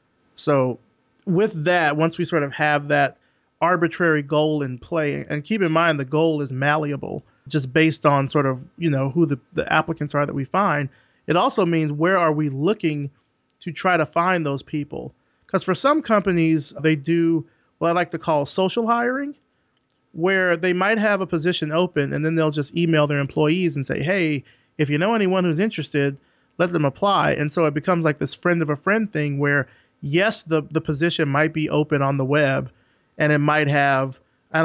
S1: So with that, once we sort of have that arbitrary goal in play, and keep in mind the goal is malleable just based on sort of, you know, who the applicants are that we find, it also means where are we looking to try to find those people? Because for some companies, they do what I like to call social hiring, where they might have a position open and then they'll just email their employees and say, hey, if you know anyone who's interested, let them apply. And so it becomes like this friend of a friend thing where, yes, the position might be open on the web and it might have,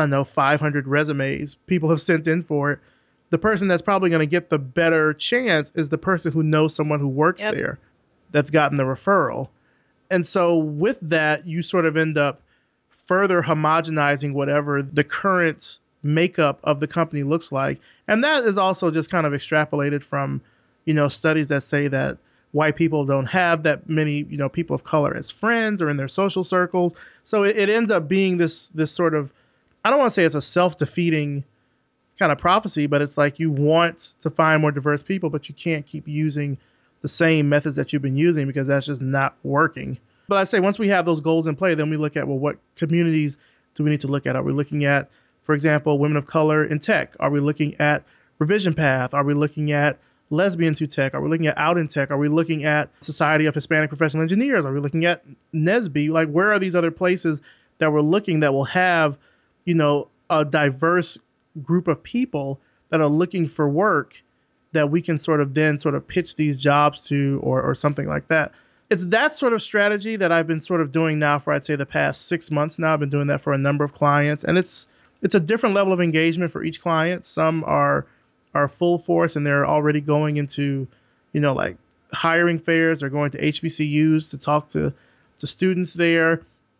S1: 500 resumes people have sent in for it. The person that's probably going to get the better chance is the person who knows someone who works there that's gotten the referral. And so with that, you sort of end up further homogenizing whatever the current makeup of the company looks like. And that is also just kind of extrapolated from, you know, studies that say that white people don't have that many, you know, people of color as friends or in their social circles. So it ends up being this sort of, I don't want to say it's a self-defeating kind of prophecy, but it's like you want to find more diverse people, but you can't keep using the same methods that you've been using because that's just not working. But I say once we have those goals in play, then we look at, well, what communities do we need to look at? Are we looking at, for example, women of color in tech? Are we looking at Revision Path? Are we looking at lesbians who tech? Are we looking at Out in Tech? Are we looking at Society of Hispanic Professional Engineers? Are we looking at NSBE? Like, where are these other places that we're looking that will have, a diverse group of people that are looking for work that we can sort of pitch these jobs to or something like that. It's that sort of strategy that I've been sort of doing now for, I'd say, the past 6 months now. I've been doing that for a number of clients, and it's a different level of engagement for each client. Some are full force and they're already going into, like hiring fairs or going to HBCUs to talk to students there.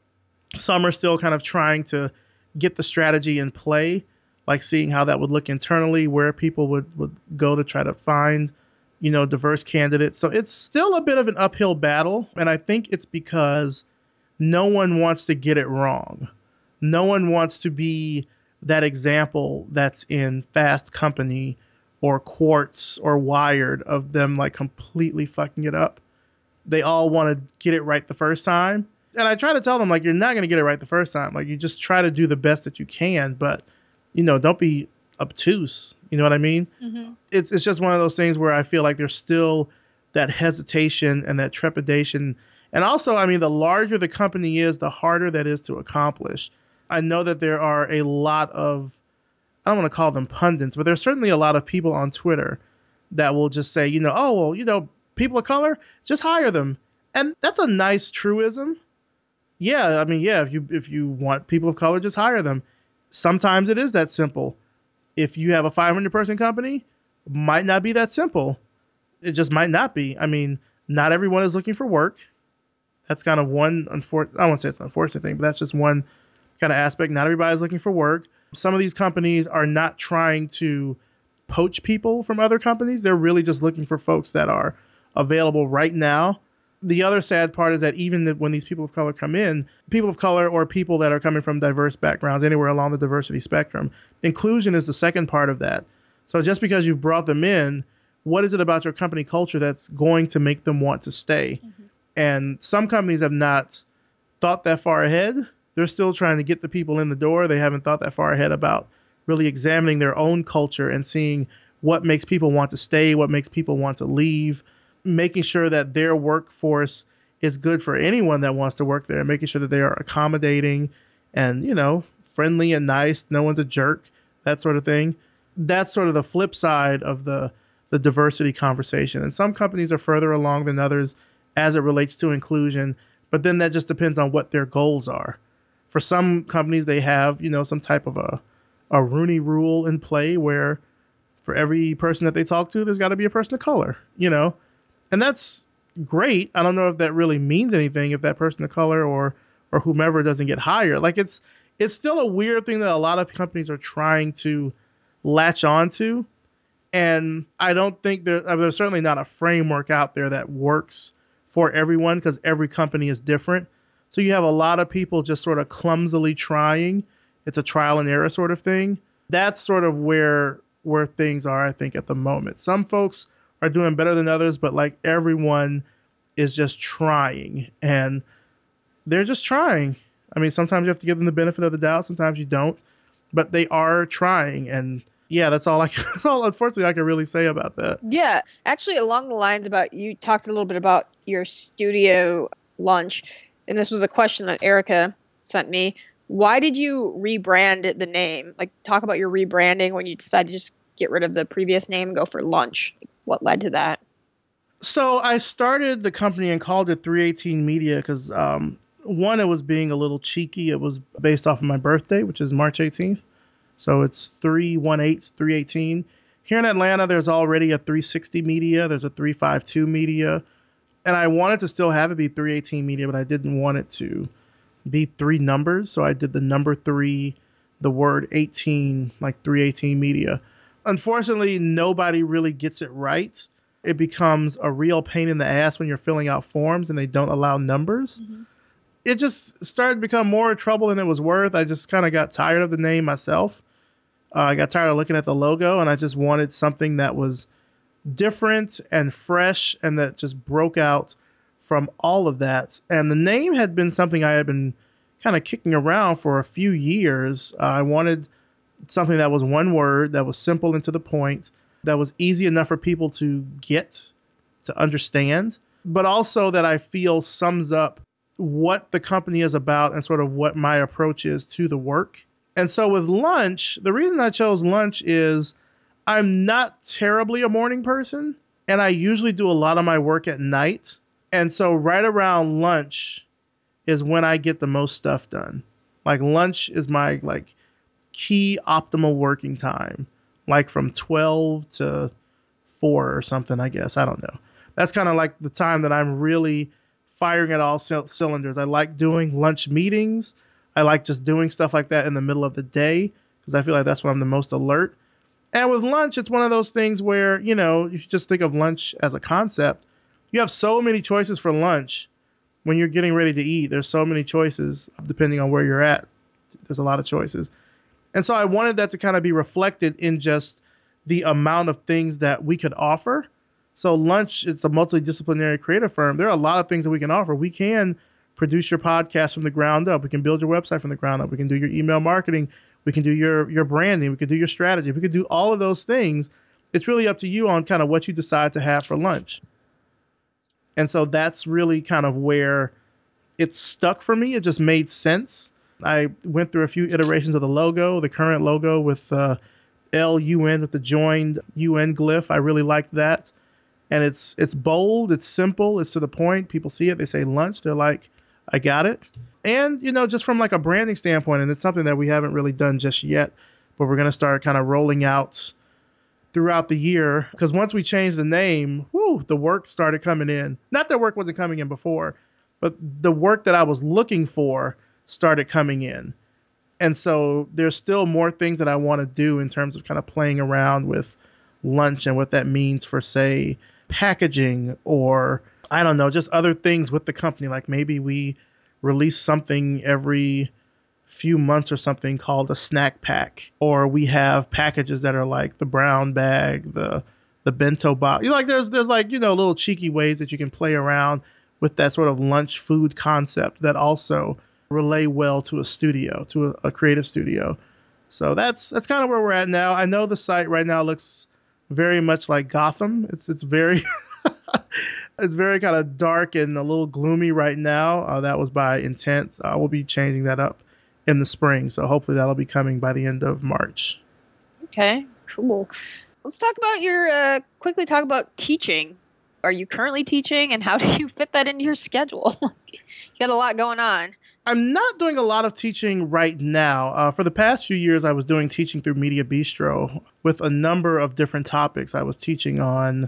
S1: Some are still kind of trying to get the strategy in play, like seeing how that would look internally, where people would go to try to find, diverse candidates. So it's still a bit of an uphill battle. And I think it's because no one wants to get it wrong. No one wants to be that example that's in Fast Company or Quartz or Wired of them like completely fucking it up. They all want to get it right the first time. And I try to tell them, like, you're not going to get it right the first time. Like, you just try to do the best that you can, but, don't be obtuse. You know what I mean? Mm-hmm. It's just one of those things where I feel like there's still that hesitation and that trepidation. And also, I mean, the larger the company is, the harder that is to accomplish. I know that there are a lot of, I don't want to call them pundits, but there's certainly a lot of people on Twitter that will just say, people of color, just hire them. And that's a nice truism. Yeah, I mean, yeah, if you want people of color, just hire them. Sometimes it is that simple. If you have a 500-person company, might not be that simple. It just might not be. I mean, not everyone is looking for work. That's kind of one unfortunate, I won't say it's an unfortunate thing, but that's just one kind of aspect. Not everybody's looking for work. Some of these companies are not trying to poach people from other companies. They're really just looking for folks that are available right now. The other sad part is that even when these people of color come in, people of color or people that are coming from diverse backgrounds, anywhere along the diversity spectrum, inclusion is the second part of that. So just because you've brought them in, what is it about your company culture that's going to make them want to stay? Mm-hmm. And some companies have not thought that far ahead. They're still trying to get the people in the door. They haven't thought that far ahead about really examining their own culture and seeing what makes people want to stay, what makes people want to leave, making sure that their workforce is good for anyone that wants to work there, making sure that they are accommodating and, friendly and nice. No one's a jerk, that sort of thing. That's sort of the flip side of the diversity conversation. And some companies are further along than others as it relates to inclusion, but then that just depends on what their goals are. For some companies, they have, some type of a Rooney Rule in play where for every person that they talk to, there's got to be a person of color, And that's great. I don't know if that really means anything if that person of color or whomever doesn't get hired. Like it's still a weird thing that a lot of companies are trying to latch onto. And I don't think there's certainly not a framework out there that works for everyone because every company is different. So you have a lot of people just sort of clumsily trying. It's a trial and error sort of thing. That's sort of where things are, I think, at the moment. Some folks are doing better than others, but like everyone is just trying and they're just trying. I mean, sometimes you have to give them the benefit of the doubt. Sometimes you don't, but they are trying. And yeah, that's all unfortunately I can really say about that.
S3: Yeah. Actually, along the lines about, you talked a little bit about your studio lunch, and this was a question that Erica sent me. Why did you rebrand the name? Like, talk about your rebranding when you decided to just get rid of the previous name and go for lunch. What led to that?
S1: So I started the company and called it 318 Media because, one, it was being a little cheeky. It was based off of my birthday, which is March 18th. So it's 318. Here in Atlanta, there's already a 360 Media. There's a 352 Media. And I wanted to still have it be 318 Media, but I didn't want it to be 3 numbers. So I did the number 3, the word 18, like 318 Media. Unfortunately, nobody really gets it right. It becomes a real pain in the ass when you're filling out forms and they don't allow numbers. Mm-hmm. It just started to become more trouble than it was worth. I just kind of got tired of the name myself. I got tired of looking at the logo, and I just wanted something that was different and fresh and that just broke out from all of that. And the name had been something I had been kind of kicking around for a few years. I wanted something that was one word, that was simple and to the point, that was easy enough for people to get, to understand, but also that I feel sums up what the company is about and sort of what my approach is to the work. And so with lunch, the reason I chose lunch is I'm not terribly a morning person, and I usually do a lot of my work at night. And so right around lunch is when I get the most stuff done. Like lunch is my key optimal working time, like from 12 to 4 or something, I guess. I don't know. That's kind of like the time that I'm really firing at all cylinders. I like doing lunch meetings. I like just doing stuff like that in the middle of the day because I feel like that's when I'm the most alert. And with lunch, it's one of those things where, you know, if you just think of lunch as a concept, you have so many choices for lunch when you're getting ready to eat. There's so many choices depending on where you're at. There's a lot of choices. And so I wanted that to kind of be reflected in just the amount of things that we could offer. So lunch, it's a multidisciplinary creative firm. There are a lot of things that we can offer. We can produce your podcast from the ground up. We can build your website from the ground up. We can do your email marketing. We can do your branding. We can do your strategy. We could do all of those things. It's really up to you on kind of what you decide to have for lunch. And so that's really kind of where it stuck for me. It just made sense. I went through a few iterations of the logo, the current logo with LUN with the joined UN glyph. I really liked that. And it's bold, it's simple, it's to the point. People see it, they say lunch, they're like, I got it. And, you know, just from like a branding standpoint, and it's something that we haven't really done just yet, but we're going to start kind of rolling out throughout the year. Because once we changed the name, the work started coming in. Not that work wasn't coming in before, but the work that I was looking for started coming in. And so there's still more things that I want to do in terms of kind of playing around with lunch and what that means for, say, packaging or, I don't know, just other things with the company. Like maybe we release something every few months or something called a snack pack, or we have packages that are like the brown bag, the bento box. You know, like there's like, you know, little cheeky ways that you can play around with that sort of lunch food concept that also relay well to a studio, to a creative studio. So that's kind of where we're at now. I know the site right now looks very much like Gotham. It's very it's very kind of dark and a little gloomy right now. That was by intent. We'll be changing that up in the spring. So hopefully that'll be coming by the end of March.
S3: Okay, cool. Let's talk about quickly talk about teaching. Are you currently teaching, and how do you fit that into your schedule? You got a lot going on.
S1: I'm not doing a lot of teaching right now. For the past few years, I was doing teaching through Media Bistro with a number of different topics. I was teaching on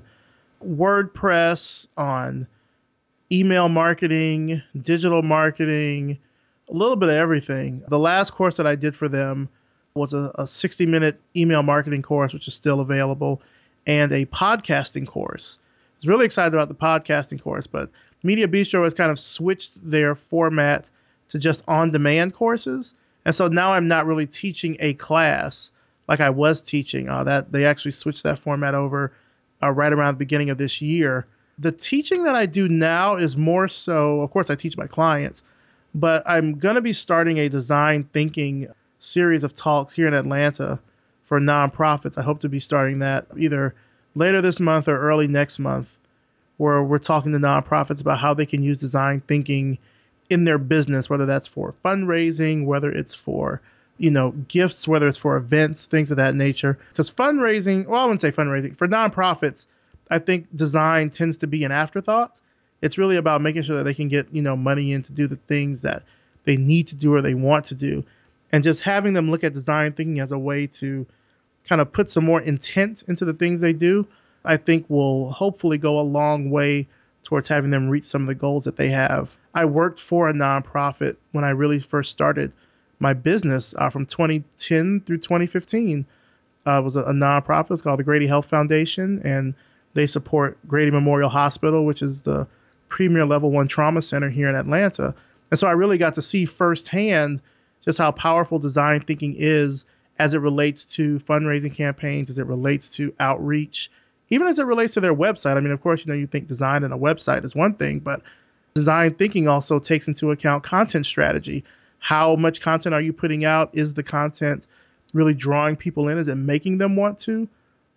S1: WordPress, on email marketing, digital marketing, a little bit of everything. The last course that I did for them was a 60-minute email marketing course, which is still available, and a podcasting course. I was really excited about the podcasting course, but Media Bistro has kind of switched their format to just on-demand courses. And so now I'm not really teaching a class like I was teaching. That they actually switched that format over right around the beginning of this year. The teaching that I do now is more so, of course, I teach my clients, but I'm going to be starting a design thinking series of talks here in Atlanta for nonprofits. I hope to be starting that either later this month or early next month, where we're talking to nonprofits about how they can use design thinking in their business, whether that's for fundraising, whether it's for, you know, gifts, whether it's for events, things of that nature. Because fundraising, well, I wouldn't say fundraising. For nonprofits, I think design tends to be an afterthought. It's really about making sure that they can get, you know, money in to do the things that they need to do or they want to do. And just having them look at design thinking as a way to kind of put some more intent into the things they do, I think will hopefully go a long way towards having them reach some of the goals that they have. I worked for a nonprofit when I really first started my business from 2010 through 2015. It was a nonprofit. It's called the Grady Health Foundation, and they support Grady Memorial Hospital, which is the premier level 1 trauma center here in Atlanta. And so I really got to see firsthand just how powerful design thinking is as it relates to fundraising campaigns, as it relates to outreach, even as it relates to their website. I mean, of course, you think design and a website is one thing, but design thinking also takes into account content strategy. How much content are you putting out? Is the content really drawing people in? Is it making them want to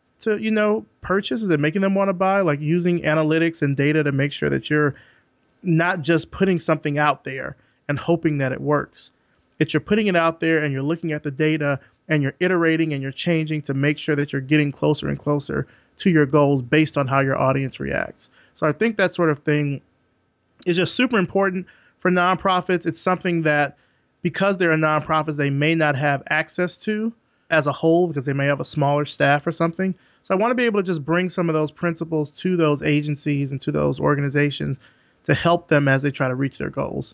S1: purchase? Is it making them want to buy? Like using analytics and data to make sure that you're not just putting something out there and hoping that it works. It's you're putting it out there and you're looking at the data and you're iterating and you're changing to make sure that you're getting closer and closer to your goals based on how your audience reacts. So I think that sort of thing is just super important for nonprofits. It's something that, because they're nonprofits, they may not have access to as a whole because they may have a smaller staff or something. So I want to be able to just bring some of those principles to those agencies and to those organizations to help them as they try to reach their goals.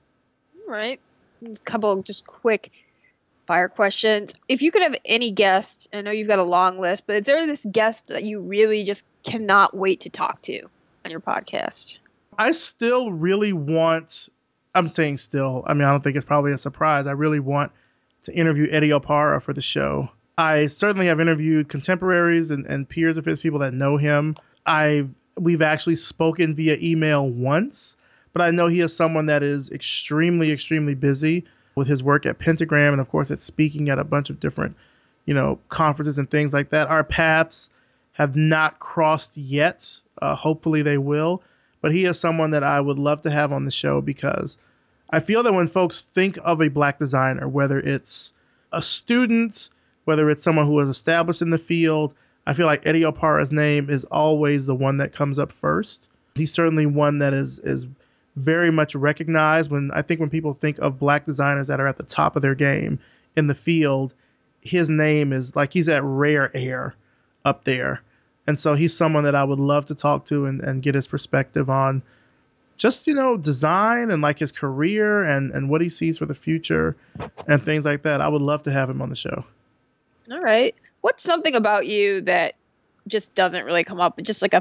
S3: All right. A couple of just quick fire questions. If you could have any guest, I know you've got a long list, but is there this guest that you really just cannot wait to talk to on your podcast?
S1: I still really want, I'm saying still, I mean, I don't think it's probably a surprise. I really want to interview Eddie Opara for the show. I certainly have interviewed contemporaries and peers of his, people that know him. We've actually spoken via email once, but I know he is someone that is extremely, extremely busy with his work at Pentagram, and of course it's speaking at a bunch of different, conferences and things like that. Our paths have not crossed yet. Hopefully they will, but he is someone that I would love to have on the show because I feel that when folks think of a Black designer, whether it's a student, whether it's someone who is established in the field, I feel like Eddie Opara's name is always the one that comes up first. He's certainly one that is very much recognized. When people think of Black designers that are at the top of their game in the field, his name is like he's at rare air up there. And so he's someone that I would love to talk to and get his perspective on just, design and like his career and what he sees for the future and things like that. I would love to have him on the show.
S3: All right. What's something about you that just doesn't really come up? Just like a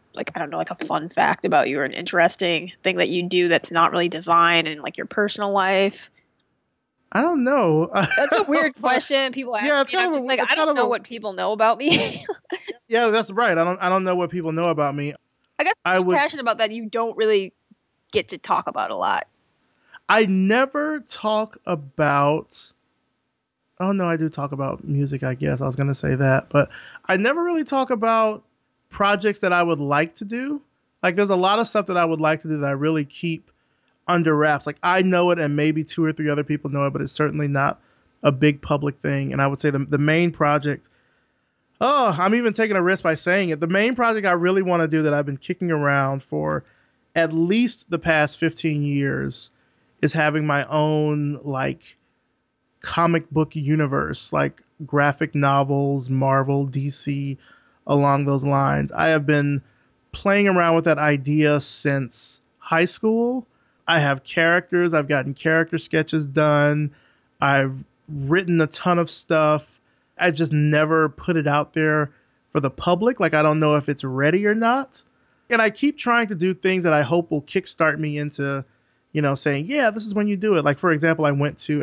S3: fun fact about you or an interesting thing that you do that's not really design and like your personal life?
S1: I don't know.
S3: That's a weird question. People ask me, I'm just like, I don't know what people know about me.
S1: Yeah, that's right. I don't know what people know about me.
S3: I guess I'm passionate about that. You don't really get to talk about a lot.
S1: I never talk about... Oh, no, I do talk about music, I guess. I was going to say that. But I never really talk about projects that I would like to do. Like, there's a lot of stuff that I would like to do that I really keep under wraps. Like, I know it and maybe 2 or 3 other people know it, but it's certainly not a big public thing. And I would say the main project... Oh, I'm even taking a risk by saying it. The main project I really want to do that I've been kicking around for at least the past 15 years is having my own, comic book universe, like graphic novels, Marvel, DC, along those lines. I have been playing around with that idea since high school. I have characters. I've gotten character sketches done. I've written a ton of stuff. I just never put it out there for the public. Like, I don't know if it's ready or not. And I keep trying to do things that I hope will kickstart me into, saying, yeah, this is when you do it. Like, for example, I went to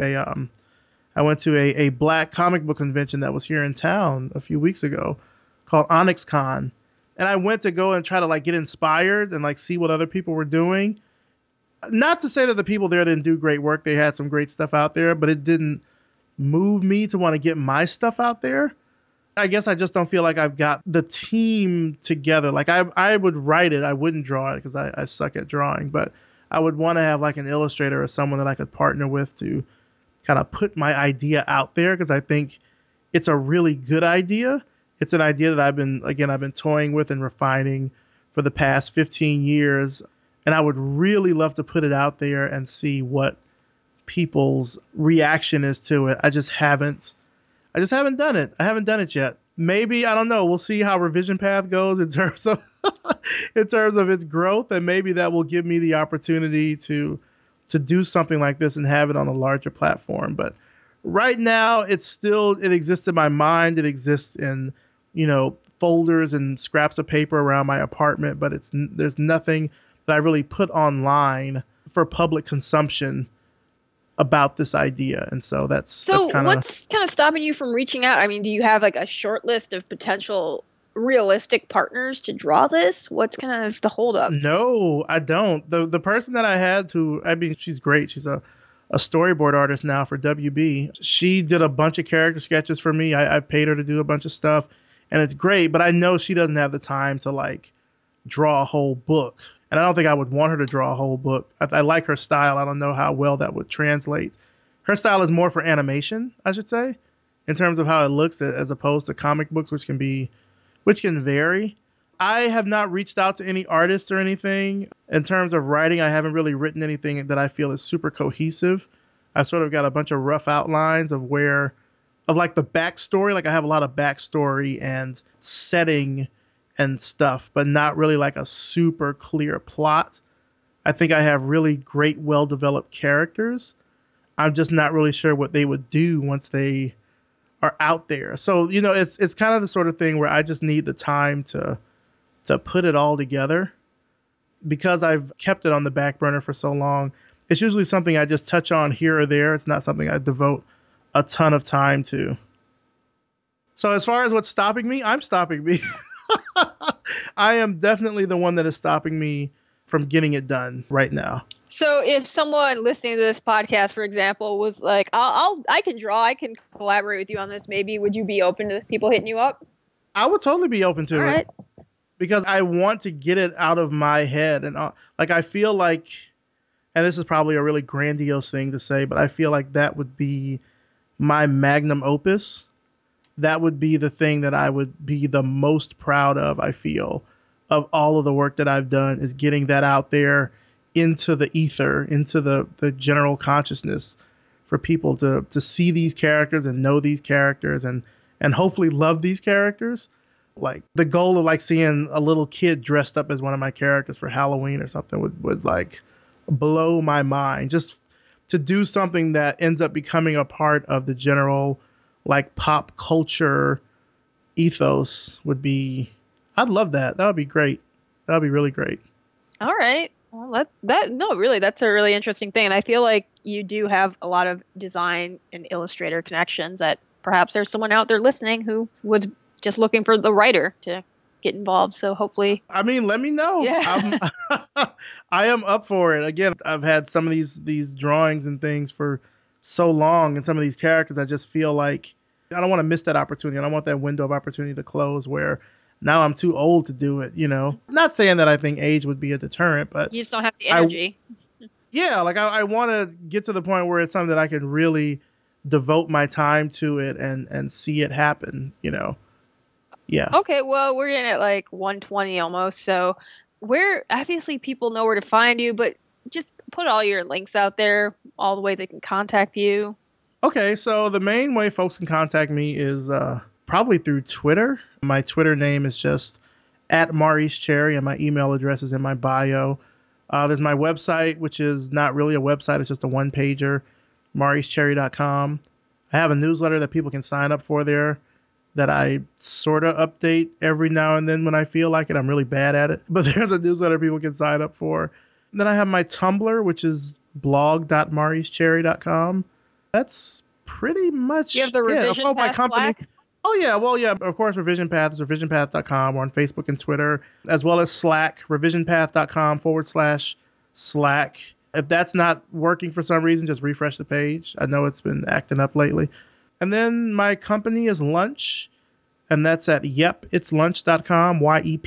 S1: a Black comic book convention that was here in town a few weeks ago called Onyx Con. And I went to go and try to get inspired and see what other people were doing. Not to say that the people there didn't do great work. They had some great stuff out there, but it didn't move me to want to get my stuff out there. I guess I just don't feel like I've got the team together. Like I would write it. I wouldn't draw it because I suck at drawing, but I would want to have an illustrator or someone that I could partner with to kind of put my idea out there, because I think it's a really good idea. It's an idea that I've been toying with and refining for the past 15 years. And I would really love to put it out there and see what people's reaction is to it. I just haven't done it. I haven't done it yet. Maybe, I don't know. We'll see how Revision Path goes in terms of its growth. And maybe that will give me the opportunity to do something like this and have it on a larger platform. But right now it exists in my mind. It exists in, folders and scraps of paper around my apartment, but there's nothing that I really put online for public consumption about this idea. And so that's
S3: So
S1: kind of...
S3: what's kind of stopping you from reaching out? I mean, do you have like a short list of potential realistic partners to draw this? What's kind of the holdup?
S1: No, I don't. The person that I had to, I mean, she's great. She's a storyboard artist now for WB. She did a bunch of character sketches for me. I paid her to do a bunch of stuff, and it's great, but I know she doesn't have the time to like draw a whole book. And I don't think I would want her to draw a whole book. I like her style. I don't know how well that would translate. Her style is more for animation, I should say, in terms of how it looks, as opposed to comic books, which can vary. I have not reached out to any artists or anything. In terms of writing, I haven't really written anything that I feel is super cohesive. I've sort of got a bunch of rough outlines of like the backstory. Like I have a lot of backstory and setting and stuff, but not really like a super clear plot. I think I have really great, well-developed characters. I'm just not really sure what they would do once they are out there. So, it's kind of the sort of thing where I just need the time to put it all together. Because I've kept it on the back burner for so long, it's usually something I just touch on here or there. It's not something I devote a ton of time to. So as far as what's stopping me, I'm stopping me. I am definitely the one that is stopping me from getting it done right now.
S3: So if someone listening to this podcast, for example, was like, I can draw, I can collaborate with you on this, maybe, would you be open to people hitting you up?
S1: I would totally be open to
S3: All
S1: it.
S3: right.
S1: Because I want to get it out of my head. And like, I feel like, and this is probably a really grandiose thing to say, but I feel like that would be my magnum opus. That would be the thing that I would be the most proud of, I feel, of all of the work that I've done, is getting that out there into the ether, into the general consciousness, for people to see these characters and know these characters and hopefully love these characters. Like the goal of like seeing a little kid dressed up as one of my characters for Halloween or something would like blow my mind. Just to do something that ends up becoming a part of the general like pop culture ethos would be, I'd love that. That would be great. That would be really great.
S3: All right. Well, that's a really interesting thing. And I feel like you do have a lot of design and illustrator connections, that perhaps there's someone out there listening who was just looking for the writer to get involved. So hopefully,
S1: I mean, let me know.
S3: Yeah.
S1: I am up for it. Again, I've had some of these drawings and things for so long, and some of these characters, I just feel like I don't want to miss that opportunity. I don't want that window of opportunity to close where now I'm too old to do it, Not saying that I think age would be a deterrent, but
S3: you just don't have the energy.
S1: I want to get to the point where it's something that I can really devote my time to it and see it happen, Yeah.
S3: Okay, well, we're in at like 120 almost. So obviously people know where to find you, but just put all your links out there, all the ways they can contact you.
S1: Okay, so the main way folks can contact me is probably through Twitter. My Twitter name is just @MauriceCherry, and my email address is in my bio. There's my website, which is not really a website. It's just a one-pager, MauriceCherry.com. I have a newsletter that people can sign up for there that I sort of update every now and then when I feel like it. I'm really bad at it, but there's a newsletter people can sign up for. And then I have my Tumblr, which is blog.mauricecherry.com. That's pretty much
S3: You have the Revision Path Slack?
S1: Oh, yeah. Well, yeah, of course, Revision Path is revisionpath.com. We're on Facebook and Twitter, as well as Slack, revisionpath.com/Slack. If that's not working for some reason, just refresh the page. I know it's been acting up lately. And then my company is Lunch, and that's at yepitslunch.com,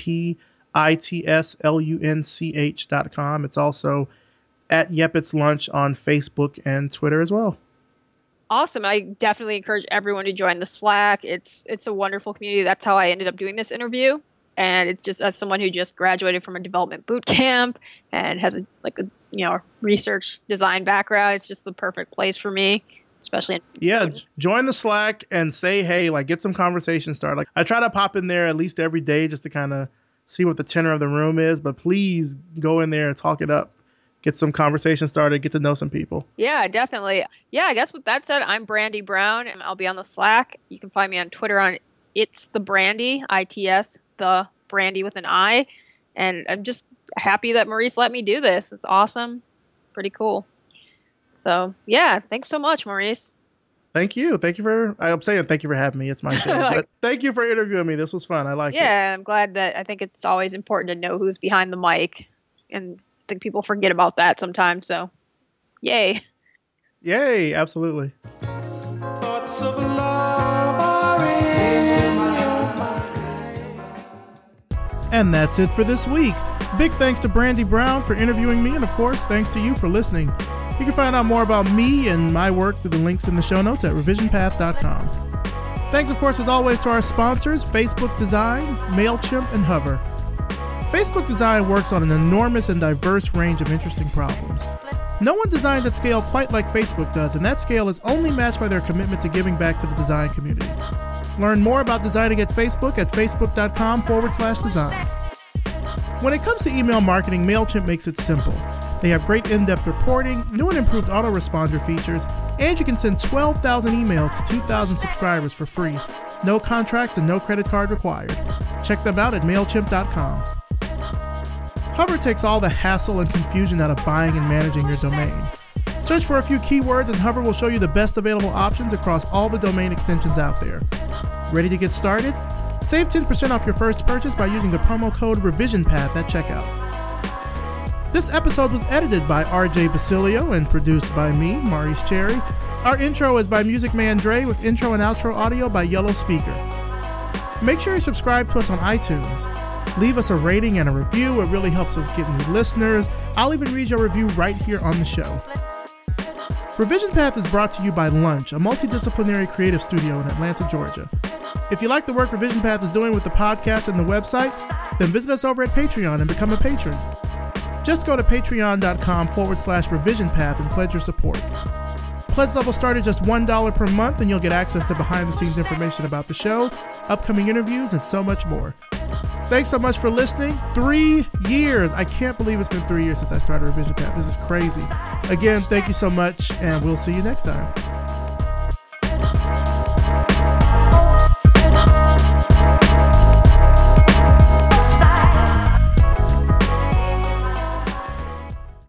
S1: YEPITSLUNCH.com. It's also at YepIt'sLunch on Facebook and Twitter as well.
S3: Awesome. I definitely encourage everyone to join the Slack. It's a wonderful community. That's how I ended up doing this interview. And it's just, as someone who just graduated from a development boot camp and has a research design background, it's just the perfect place for me. Especially join the Slack and say hey, like get some conversation started. Like I try to pop in there at least every day just to kind of see what the tenor of the room is, but please go in there and talk it up, get some conversation started, get to know some people. Yeah, definitely. Yeah, I guess with that said, I'm Brandy Brown and I'll be on the Slack. You can find me on Twitter on It's the Brandy, ITS, the Brandy with an I, and I'm just happy that Maurice let me do this. It's awesome. Pretty cool. So yeah, thanks so much, Maurice.
S1: Thank you. I'm saying thank you for having me. It's my show. But thank you for interviewing me. This was fun. I like it.
S3: Yeah, I'm glad I think it's always important to know who's behind the mic. And I think people forget about that sometimes. So yay.
S1: Yay, absolutely.
S4: Thoughts of love are in your mind.
S1: And that's it for this week. Big thanks to Brandy Brown for interviewing me, and of course, thanks to you for listening. You can find out more about me and my work through the links in the show notes at revisionpath.com. Thanks, of course, as always, to our sponsors, Facebook Design, MailChimp, and Hover. Facebook Design works on an enormous and diverse range of interesting problems. No one designs at scale quite like Facebook does, and that scale is only matched by their commitment to giving back to the design community. Learn more about designing at facebook.com/design. When it comes to email marketing, MailChimp makes it simple. They have great in-depth reporting, new and improved autoresponder features, and you can send 12,000 emails to 2,000 subscribers for free. No contracts and no credit card required. Check them out at MailChimp.com. Hover takes all the hassle and confusion out of buying and managing your domain. Search for a few keywords and Hover will show you the best available options across all the domain extensions out there. Ready to get started? Save 10% off your first purchase by using the promo code RevisionPath at checkout. This episode was edited by RJ Basilio and produced by me, Maurice Cherry. Our intro is by Music Man Dre with intro and outro audio by Yellow Speaker. Make sure you subscribe to us on iTunes. Leave us a rating and a review. It really helps us get new listeners. I'll even read your review right here on the show. Revision Path is brought to you by Lunch, a multidisciplinary creative studio in Atlanta, Georgia. If you like the work Revision Path is doing with the podcast and the website, then visit us over at Patreon and become a patron. Just go to patreon.com/revisionpath and pledge your support. Pledge levels start at just $1 per month and you'll get access to behind-the-scenes information about the show, upcoming interviews, and so much more. Thanks so much for listening. 3 years. I can't believe it's been 3 years since I started Revision Path. This is crazy. Again, thank you so much, and we'll see you next time.